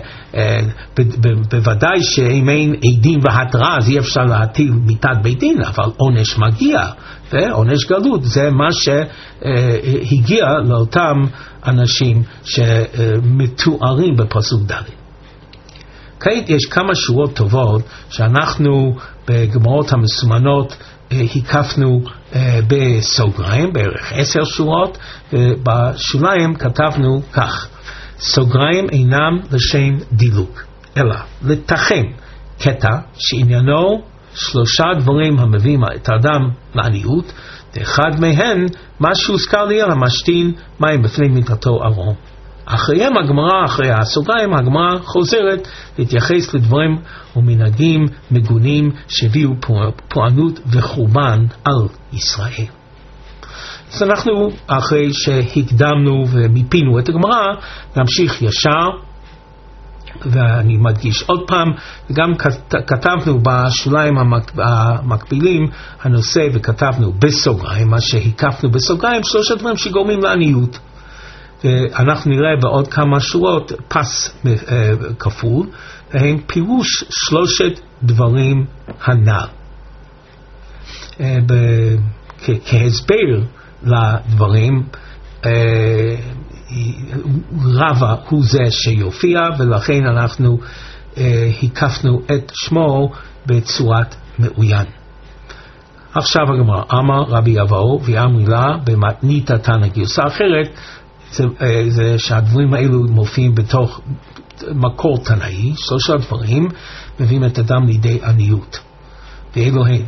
שבוודאי שאם אין עדים והתראה אז אי אפשר להטיל מיתת בית דין, אבל עונש מגיע, ועונש גלות זה מה שהגיע לאותם אנשים שמתוארים בפסוק ד'. כעת יש כמה שורות טובות שאנחנו בגמרות המסומנות הקפנו בסוגריים, בערך עשר שורות, ובשוליים כתבנו כך: סוגריים אינם לשם דילוג, אלא לתחם קטע שעניינו שלושה דברים המביאים את האדם לעניות, ואחד מהם מה שהוזכר לי על המשתין מים בפני מיתתו ערום. אחריהם הגמרא, אחרי הסוגריים, הגמרא חוזרת להתייחס לדברים ומנהגים מגונים שהביאו פורענות וחורבן על ישראל. אז אנחנו, אחרי שהקדמנו ומיפינו את הגמרא, נמשיך ישר, ואני מדגיש עוד פעם, גם כתבנו בשוליים המקבילים הנושא, וכתבנו בסוגריים, מה שהקפנו בסוגריים, שלושה דברים שגורמים לעניות. ואנחנו נראה בעוד כמה שורות פס כפול, והם פירוש שלושת דברים הנ"ל. כהסבר לדברים, רבא הוא זה שיופיע, ולכן אנחנו הקפנו את שמו בצורת מאוין. עכשיו הגמרא, אמר רבי אבאו ואמרי לה במתנית תנא גרסה אחרת, זה, זה שהדברים האלו מופיעים בתוך מקור תנאי, שלושה דברים מביאים את אדם לידי עניות, ואלו הם.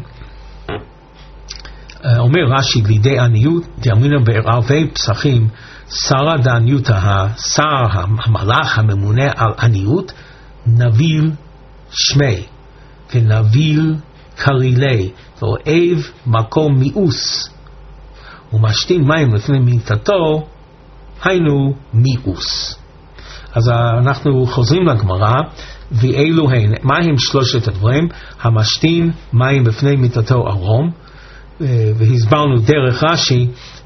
אומר רש"י לידי עניות, דאמרינן בערבי פסחים, שרה דעניותא, שר המלאך הממונה על עניות, נביל שמי, ונביל קרילי, ואוהב מקום מיאוס, ומשתין מים לפני מיתתו, היינו מיאוס. אז אנחנו חוזרים לגמרא, ואלו הן, מה הם שלושת הדברים? המשתין מים בפני מיתתו ערום, והסברנו דרך רש"י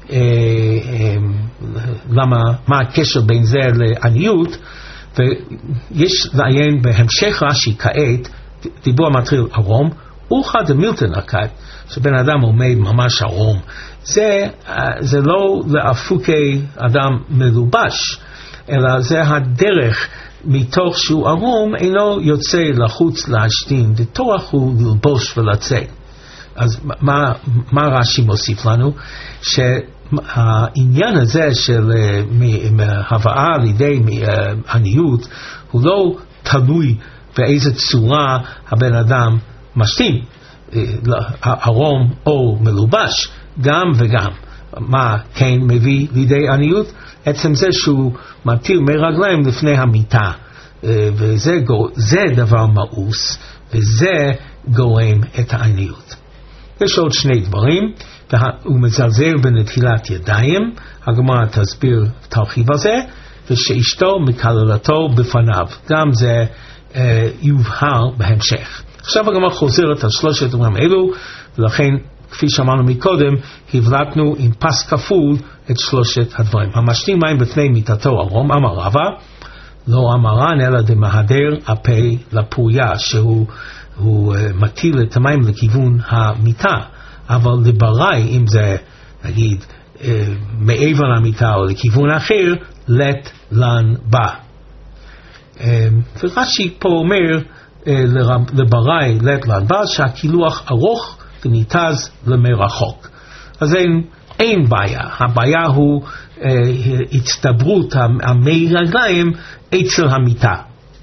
למה, מה הקשר בין זה לעניות, ויש לעיין בהמשך רש"י כעת, דיבור מתחיל ערום, אוחה דמילתא נקט, שבן אדם עומד ממש ערום, זה, זה לא לאפוקי אדם מלובש, אלא זה הדרך מתוך שהוא ערום, אינו יוצא לחוץ להשתין, וטורח הוא ללבוש ולצאת. אז מה, מה רש"י מוסיף לנו? שהעניין הזה של הבאה לידי עניות הוא לא תלוי באיזה צורה הבן אדם משתין, ערום או מלובש, גם וגם. מה כן מביא לידי עניות? עצם זה שהוא מטיל מרגליים לפני המיטה, וזה זה דבר מאוס, וזה גורם את העניות. יש עוד שני דברים, הוא מזלזל בנטילת ידיים, הגמרא תסביר, תרחיב על זה, ושאשתו מקללתו בפניו, גם זה אה, יובהר בהמשך. עכשיו הגמרא חוזרת על שלושת דברים אלו, ולכן כפי שאמרנו מקודם, הבלטנו עם פס כפול את שלושת הדברים. המשתים מים בפני מיטתו ערום, אמר רבא, לא אמרן אלא דמהדר הפה לפוריה, שהוא הוא, uh, מטיל את המים לכיוון המיטה, אבל לבראי, אם זה נגיד uh, מעבר למיטה או לכיוון אחר, לת לן בא. Uh, ורש"י פה אומר uh, לבראי לת לן בא, שהקילוח ארוך וניתז למרחוק. אז אין, אין בעיה. הבעיה הוא אה, הצטברות המי רגליים אצל המיטה.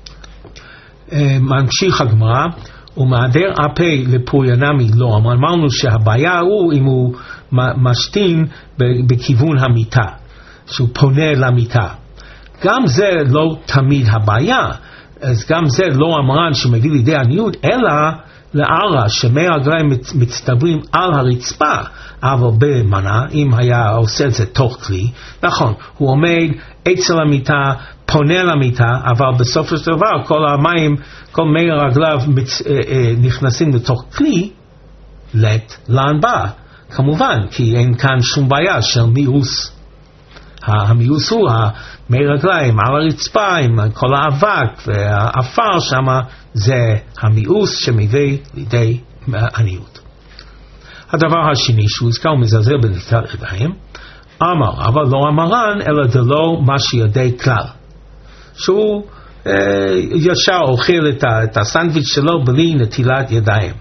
אה, ממשיך הגמרא, ומהדר הפה לפוריה נמי לא. אמרנו שהבעיה הוא אם הוא משתין בכיוון המיטה, שהוא פונה למיטה. גם זה לא תמיד הבעיה. אז גם זה לא אמרן שמביא לידי עניות, אלא לערה שמי הרגליים מצטברים על הרצפה, אבל במנה, אם היה עושה את זה תוך כלי, נכון, הוא עומד אצל המיטה, פונה למיטה, אבל בסופו של דבר כל המים, כל מי הרגליו מצ... נכנסים לתוך כלי, לת לן בא, כמובן, כי אין כאן שום בעיה של מיאוס. המיאוס הוא המי רגליים על הרצפה עם כל האבק והאפר שם, זה המיאוס שמביא לידי עניות. הדבר השני שהוא הזכר ומזלזל בנטילת ידיים, אמר, אבל לא אמרן אלא דלא מה שידי כלל, שהוא אה, ישר אוכל את, את הסנדוויץ' שלו בלי נטילת ידיים.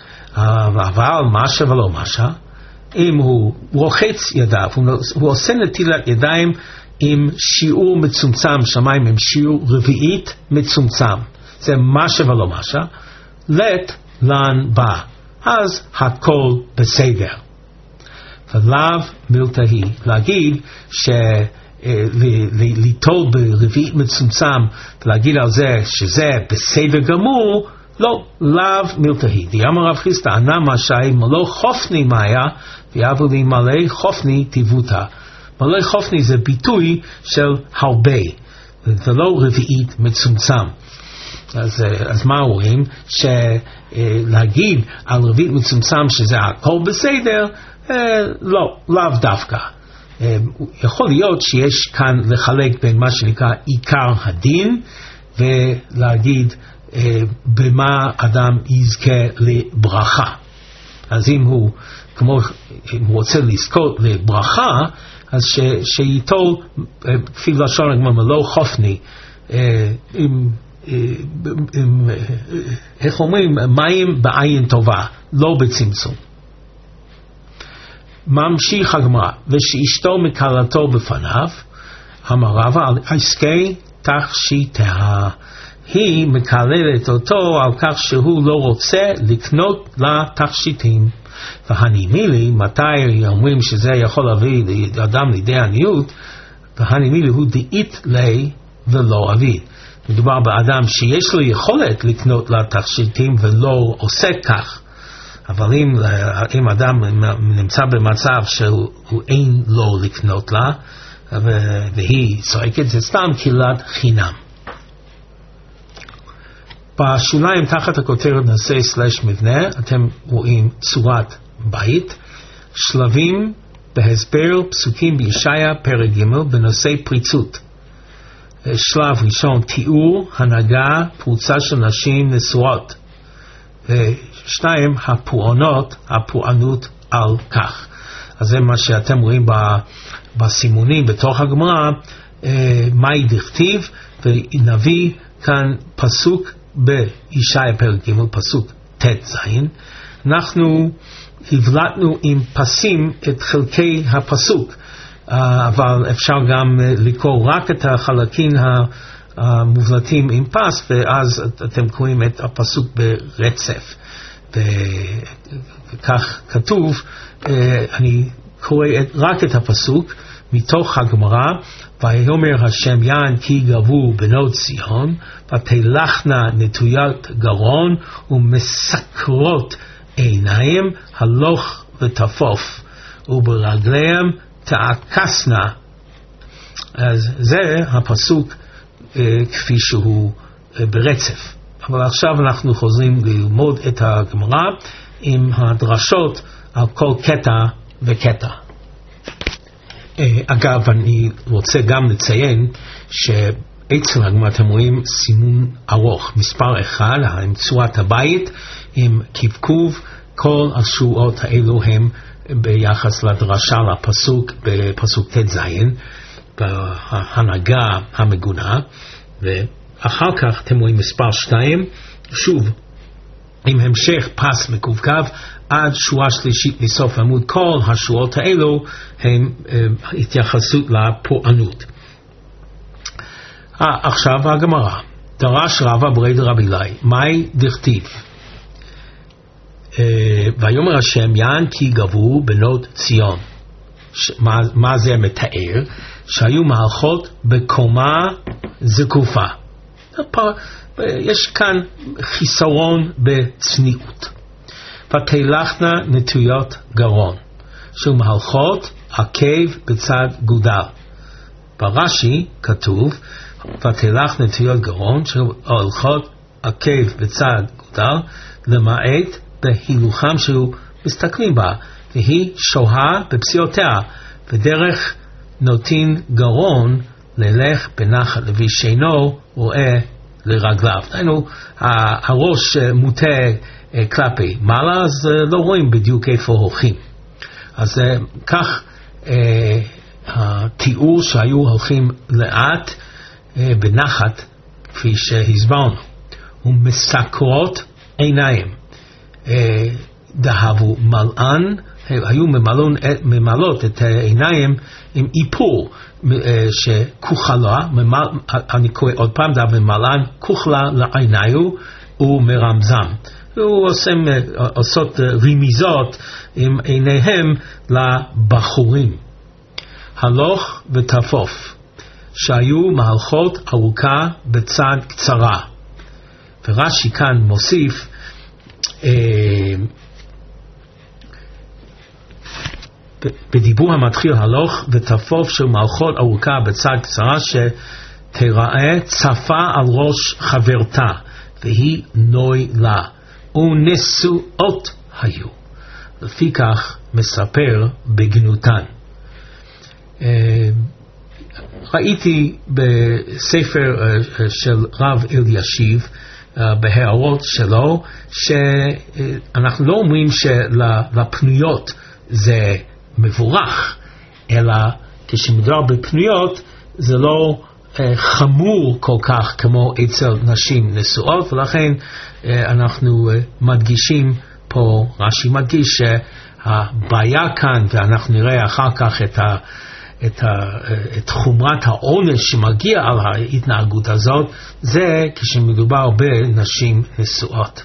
אבל משהו ולא משהו, אם הוא רוחץ ידיו, הוא עושה נטילת ידיים עם שיעור מצומצם, שמיים עם שיעור רביעית מצומצם, זה משהו ולא משהו, לת לן בא, אז הכל בסדר. ולאו מילתהי, להגיד שליטול ברביעית מצומצם ולהגיד על זה שזה בסדר גמור, לא, לאו מילתהי. דיאמר רב חיסדא, ענה משי מלא חופני מאיה, ויבוא לי מלא חופני תיבותא. מלא חופני זה ביטוי של הרבה, זה לא רביעית מצומצם. אז, אז מה רואים? שלהגיד על רביעית מצומצם שזה הכל בסדר, לא, לאו דווקא. יכול להיות שיש כאן לחלק בין מה שנקרא עיקר הדין, ולהגיד במה אדם יזכה לברכה. אז אם הוא, כמו, אם הוא רוצה לזכות לברכה, אז ש, שיטול, כפי לשון הגמרא, מלא חופני, עם, עם, איך אומרים, מים בעין טובה, לא בצמצום. ממשיך הגמרא, ושאשתו מקללתו בפניו, אמר רבא, עסקי תכשיטיה, היא מקללת אותו על כך שהוא לא רוצה לקנות לה תכשיטים. והנימילי, מתי אומרים שזה יכול להביא לאדם לידי עניות, והנימילי הוא דאית לי ולא אביא. מדובר באדם שיש לו יכולת לקנות לה תכשיטים ולא עושה כך. אבל אם, אם אדם נמצא במצב שהוא אין לו לקנות לה, והיא צועקת, זה סתם קילת חינם. בשוליים תחת הכותרת נושא סלש מבנה, אתם רואים צורת בית, שלבים בהסבר פסוקים בישעיה פרק ג' בנושא פריצות. שלב ראשון, תיאור הנהגה פרוצה של נשים נשואות. ושתיים, הפורענות, הפורענות על כך. אז זה מה שאתם רואים בסימונים בתוך הגמרא, מהי דכתיב, ונביא כאן פסוק בישעיה פרק ג' פסוק ת' זין. אנחנו הבלטנו עם פסים את חלקי הפסוק, אבל אפשר גם לקרוא רק את החלקים המובלטים עם פס, ואז אתם קוראים את הפסוק ברצף. וכך כתוב, אני קורא רק את הפסוק, מתוך הגמרא, ויאמר השם יען כי גבו בנות ציון, ותלכנה נטויות גרון ומסקרות עיניים, הלוך ותפוף, וברגליהם תעקסנה. אז זה הפסוק אה, כפי שהוא אה, ברצף. אבל עכשיו אנחנו חוזרים ללמוד את הגמרא עם הדרשות על כל קטע וקטע. אגב, אני רוצה גם לציין שאצל הגמרא אתם רואים סימון ארוך, מספר אחד, עם צורת הבית, עם קבקוב, כל השורות האלו הם ביחס לדרשה לפסוק, בפסוק ת' זין, בהנהגה המגונה, ואחר כך אתם רואים מספר שתיים, שוב, עם המשך פס מקווקו עד שורה שלישית מסוף עמוד. כל השורות האלו הם התייחסות לפורענות. עכשיו הגמרא, דרש רבא ברי דרבי אלי, מאי דכתיב? ויאמר השם יען כי גבו בנות ציון. מה, מה זה מתאר? שהיו מלכות בקומה זקופה. יש כאן חיסרון בצניעות. ותלכנה נטויות גרון, שהוא מלכות עקב בצד גודל. ברש"י כתוב ותלך נטויות גרון, שהוא מלכות עקב בצד גודל, למעט בהילוכם שהוא מסתכלים בה, והיא שוהה בפסיעותיה, ודרך נוטין גרון ללך בנחת לוי שאינו רואה לרגליו. דהיינו, הראש מוטה כלפי מעלה, אז לא רואים בדיוק איפה הולכים. אז כך התיאור שהיו הולכים לאט בנחת, כפי שהסברנו, ומסקרות עיניים. דהבו מלאן, היו ממלון, ממלות את העיניים עם איפור שכוחלה, אני קורא עוד פעם, דה ממלן כוחלה לעיניו ומרמזם. הוא עושה, עושות רמיזות עם עיניהם לבחורים. הלוך ותפוף, שהיו מהלכות ארוכה בצד קצרה. ורש"י כאן מוסיף, בדיבור המתחיל הלוך ותפוף של מלכות ארוכה בצד קצרה, שתראה צפה על ראש חברתה, והיא נוי לה, ונשואות היו. לפי כך מספר בגנותן. ראיתי בספר של רב אלישיב, בהערות שלו, שאנחנו לא אומרים שלפנויות זה מבורך, אלא כשמדובר בפנויות זה לא חמור כל כך כמו אצל נשים נשואות, ולכן אנחנו מדגישים פה, רש"י מדגיש שהבעיה כאן, ואנחנו נראה אחר כך את, ה, את, ה, את חומרת העונש שמגיע על ההתנהגות הזאת, זה כשמדובר בנשים נשואות.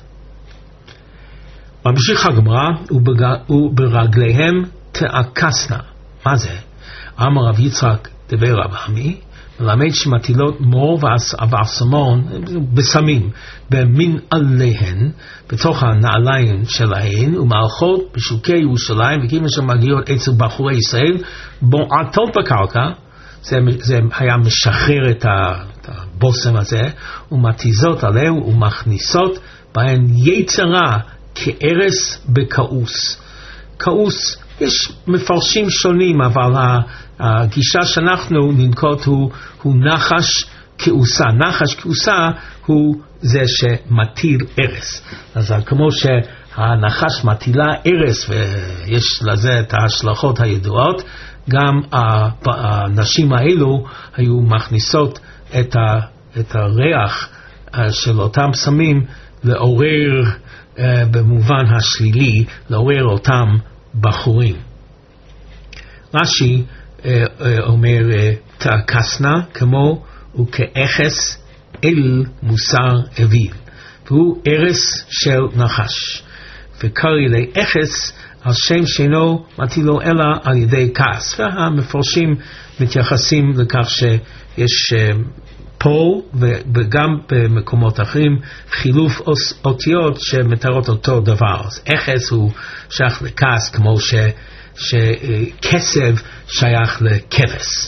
ממשיך הגמרא, וברגליהם תעקסנה. מה זה? אמר רב יצחק דבי רב עמי, מלמד שמטילות מור ואסמון בסמים במין עליהן, בתוך הנעליים שלהן, ומערכות בשוקי ירושלים, וכיוון שמגיעות אצל בחורי ישראל, בועטות בקרקע, זה, זה היה משחרר את הבושם הזה, ומתיזות עליהם ומכניסות בהן יצרה כארס בכעוס. כעוס, יש מפרשים שונים, אבל הגישה שאנחנו ננקוט הוא, הוא נחש כעוסה. נחש כעוסה הוא זה שמטיל ארס. אז כמו שהנחש מטילה ארס ויש לזה את ההשלכות הידועות, גם הנשים האלו היו מכניסות את, ה, את הריח של אותם סמים לעורר במובן השלילי, לעורר אותם בחורים. רש"י אומר תעקסנה כמו וכאחס אל מוסר אביו, והוא ארס של נחש, וקרא לאחס על שם שאינו מטיל לו אלא על ידי כעס. והמפרשים מתייחסים לכך שיש פה וגם במקומות אחרים חילוף אותיות שמתארות אותו דבר. אז אחס הוא שייך לכעס, כמו ש, שכסב שייך לכבש.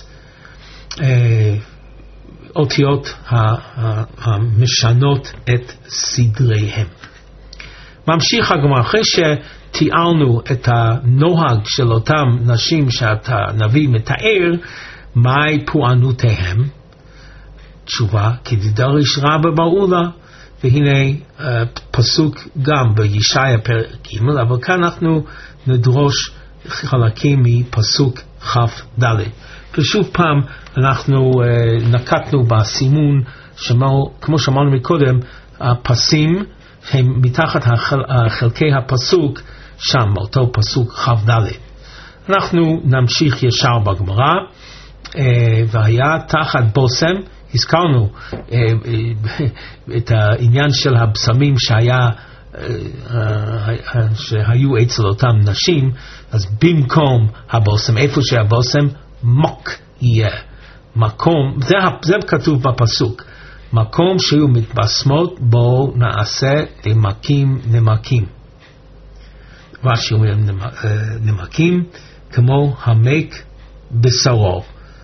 אותיות המשנות את סדריהם. ממשיך הגמרא, אחרי שתיארנו את הנוהג של אותם נשים שהנביא מתאר, מהי פורענותיהם? תשובה, כי דריש רבא ברולה, והנה uh, פסוק גם בישעיה פרק ג', אבל כאן אנחנו נדרוש חלקים מפסוק כ"ד. ושוב פעם אנחנו uh, נקטנו בסימון, שמו, כמו שאמרנו מקודם, הפסים הם מתחת החל, חלקי הפסוק שם, אותו פסוק כ"ד. אנחנו נמשיך ישר בגמרא, uh, והיה תחת בושם, הזכרנו uh, uh, את העניין של הבשמים שהיה, uh, uh, שהיו אצל אותם נשים, אז במקום הבושם, איפה שהבושם, מוק יהיה. מקום, זה, זה כתוב בפסוק, מקום שהיו מתבשמות בו נעשה נמקים נמקים. רש"י אומר נמקים כמו המק בשרו.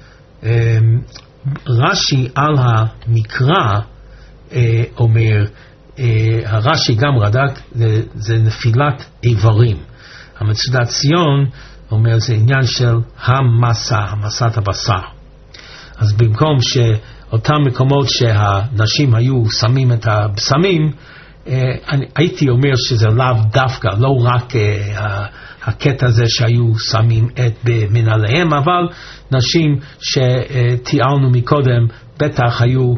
רש"י על המקרא אומר, הרש"י גם רד"ק, זה נפילת איברים. המצודת ציון אומר זה עניין של המסה, המסת הבשר. אז במקום שאותם מקומות שהנשים היו שמים את הבשמים, הייתי אומר שזה לאו דווקא, לא רק הקטע הזה שהיו שמים את במנהליהם, אבל נשים שתיארנו מקודם בטח היו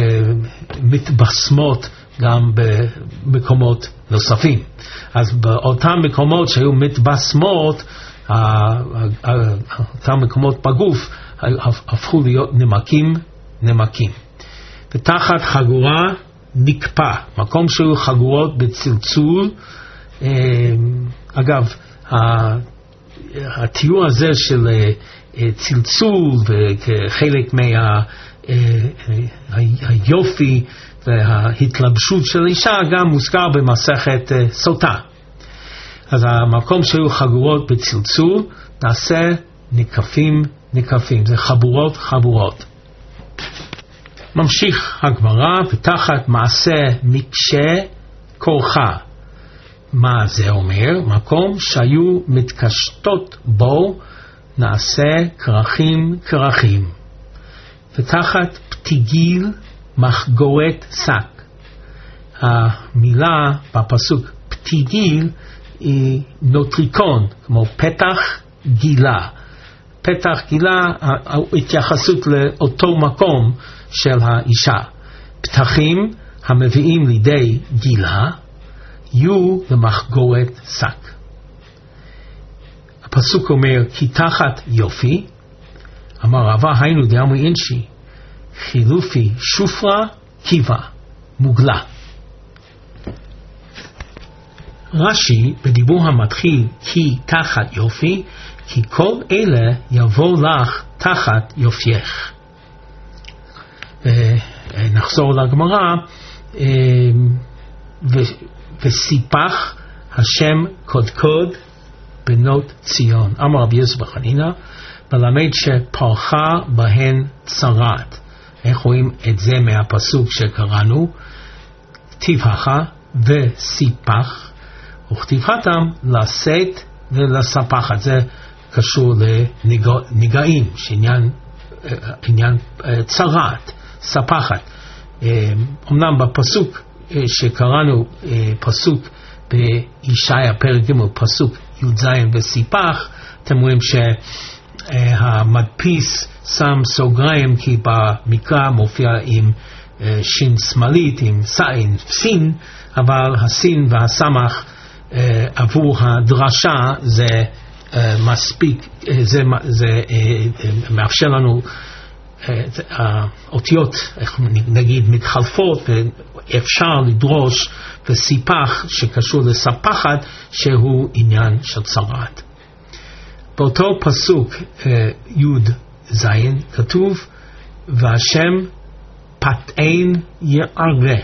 מתבשמות גם במקומות נוספים. אז באותם מקומות שהיו מתבשמות, אותם מקומות בגוף הפכו להיות נמקים נמקים. ותחת חגורה נקפה, מקום שהיו חגורות בצלצול. אגב, התיאור הזה של צלצול וכחלק מהיופי וההתלבשות של אישה גם מוזכר במסכת סוטה. אז המקום שהיו חגורות בצלצול נעשה נקפים נקפים, זה חבורות חבורות. ממשיך הגמרא, ותחת מעשה מקשה כורחה. מה זה אומר? מקום שהיו מתקשטות בו נעשה כרכים כרכים. ותחת פתיגיל מחגורת שק. המילה בפסוק פתיגיל היא נוטריקון, כמו פתח גילה. פתח גילה, התייחסות לאותו מקום של האישה. פתחים המביאים לידי גילה, יהיו למחגורת שק. הפסוק אומר, כי תחת יופי, אמר רבא, היינו דאמר אינשי, חילופי שופרה קיבה, מוגלה. רש"י בדיבור המתחיל, כי תחת יופי, כי כל אלה יבוא לך תחת יופייך. נחזור לגמרא, וסיפח השם קודקוד בנות ציון. אמר רבי יוסף בר חנינא, מלמד שפרחה בהן צרת. איך רואים את זה מהפסוק שקראנו? תבחה וסיפח, וכתיבתם לשאת ולספחת. זה קשור לנגעים, שעניין עניין צרת, ספחת. אמנם בפסוק שקראנו, פסוק בישעיה פרק ג' פסוק י"ז וסיפח, אתם רואים שהמדפיס שם סוגריים, כי במקרא מופיע עם שין שמאלית, עם סין, אבל הסין והסמך עבור הדרשה זה מספיק, זה, זה מאפשר לנו האותיות, נגיד, מתחלפות, אפשר לדרוש וסיפח שקשור לספחת שהוא עניין של צרת. באותו פסוק י' ז' כתוב והשם פתאין יערה.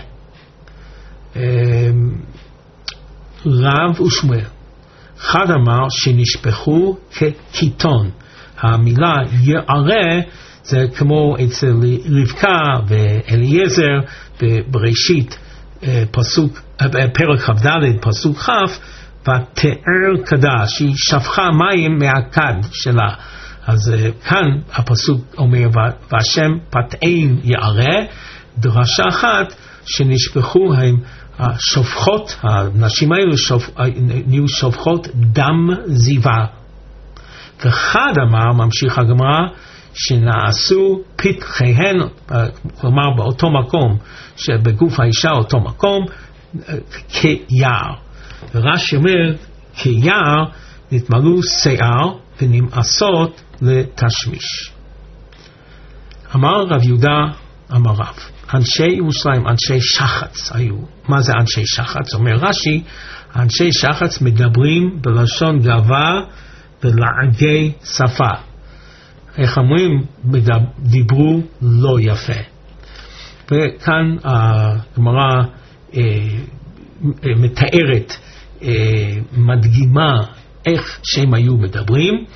רב ושמואל אחד אמר שנשפכו כקיטון. המילה יערה זה כמו אצל רבקה ואליעזר בראשית פסוק, פרק כ"ד פסוק כ', ותאר קדש, היא שפכה מים מהכד שלה. אז כאן הפסוק אומר והשם פתאין יערה, דרשה אחת שנשפכו הם השופכות, הנשים האלו שופ, נהיו שופכות דם זיווה. ואחד אמר, ממשיך הגמרא, שנעשו פתחיהן, כלומר באותו מקום, שבגוף האישה אותו מקום, כיער. ורש"י אומר, כיער נתמלאו שיער ונמאסות לתשמיש. אמר רב יהודה, אמר רב, אנשי ירושלים, אנשי שחץ היו. מה זה אנשי שחץ? אומר רש"י, אנשי שחץ מדברים בלשון גאווה ולעגי שפה. איך אומרים? דיברו לא יפה. וכאן הגמרא אה, אה, מתארת, אה, מדגימה איך שהם היו מדברים,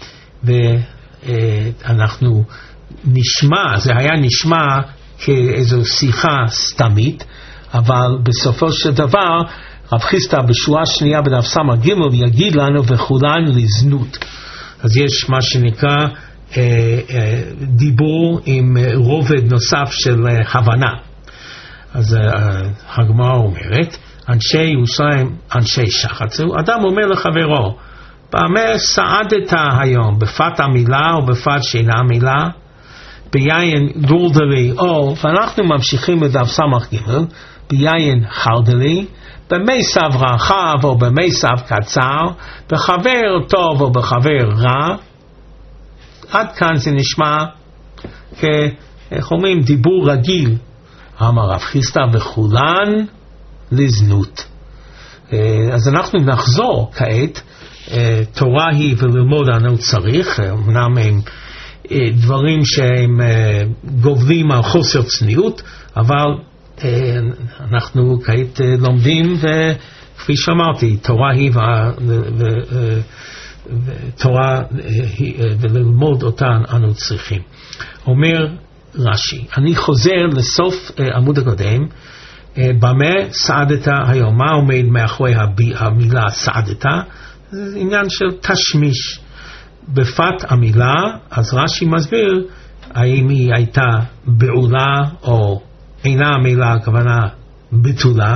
ואנחנו נשמע, זה היה נשמע כאיזו שיחה סתמית, אבל בסופו של דבר רב חיסדא בשורה שנייה בדף סמ"ך ג' יגיד לנו וכולן לזנות. אז יש מה שנקרא אה, אה, דיבור עם רובד נוסף של אה, הבנה. אז אה, הגמרא אומרת, אנשי ירושלים, אנשי שחץ, אדם אומר לחברו, במה סעדת היום, בפת המילה או בפת שאינה מילה, ביין גורדלי, או, ואנחנו ממשיכים בדף סמ"ך ג', ביין חרדלי, במסב רחב או במסב קצר, בחבר טוב או בחבר רע. עד כאן זה נשמע איך אומרים, דיבור רגיל. אמר רב חיסדא וכולן לזנות. אז אנחנו נחזור כעת, תורה היא וללמוד אנו צריך, אמנם הם דברים שהם גובלים על חוסר צניעות, אבל אנחנו כעת לומדים, וכפי שאמרתי, תורה היא ותורה וללמוד אותן אנו צריכים. אומר רש"י, אני חוזר לסוף עמוד הקודם, במה סעדת היום, מה עומד מאחורי המילה סעדת? זה עניין של תשמיש. בפת המילה, אז רש"י מסביר האם היא הייתה בעולה או אינה המילה, הכוונה בתולה.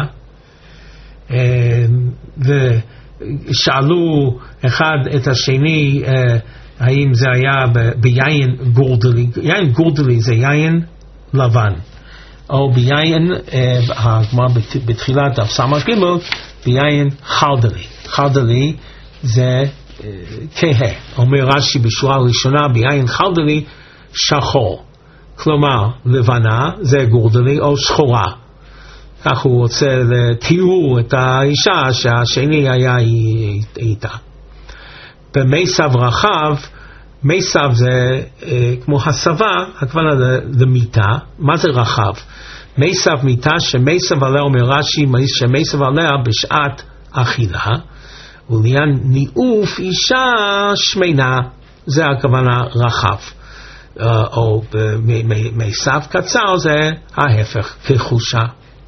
ושאלו אחד את השני האם זה היה ביין גורדלי. יין גורדלי זה יין לבן, או ביין, הגמרא בתחילת דף סמ"ך ג', ביין חרדלי. חרדלי זה כהה. אומר רש"י בשורה הראשונה, ביין חרדלי שחור, כלומר לבנה זה גורדלי, או שחורה. כך הוא רוצה לתיאור את האישה שהשני היה איתה. במסב רחב, מסב זה אה, כמו הסבה, הכוונה למיטה. מה זה רחב? מסב מיטה, שמסב עליה, אומר רש"י, שמסב עליה בשעת אכילה, ולעניין ניאוף אישה שמנה, זה הכוונה רחב. Uh, או מסב קצר זה ההפך, כחושה.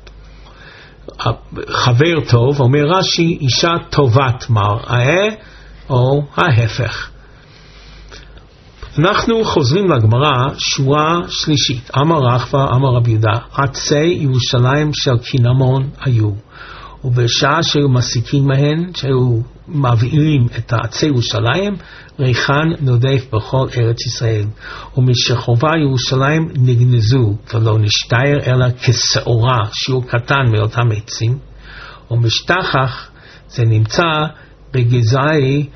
חבר טוב, אומר רש"י, אישה טובת מראה, או ההפך. אנחנו חוזרים לגמרא, שורה שלישית. אמר רחבא, אמר רבי יהודה, עצי ירושלים של קינמון היו, ובשעה שהיו מסיקים מהן, שהיו מעבירים את עצי ירושלים, ריחן נודף בכל ארץ ישראל, ומשחובה ירושלים נגנזו, ולא נשתער אלא כשעורה, שיעור קטן מאותם עצים, ומשתחח זה נמצא בגזעי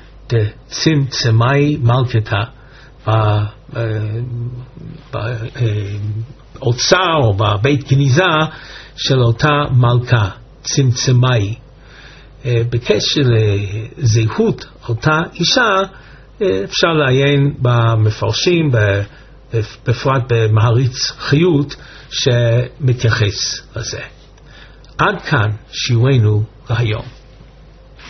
דצמצמאי מלכתה, באוצר או בבית גניזה של אותה מלכה צמצמאי. בקשר לזהות אותה אישה אפשר לעיין במפרשים, בפרט במעריץ חיות שמתייחס לזה. עד כאן שיעורנו להיום.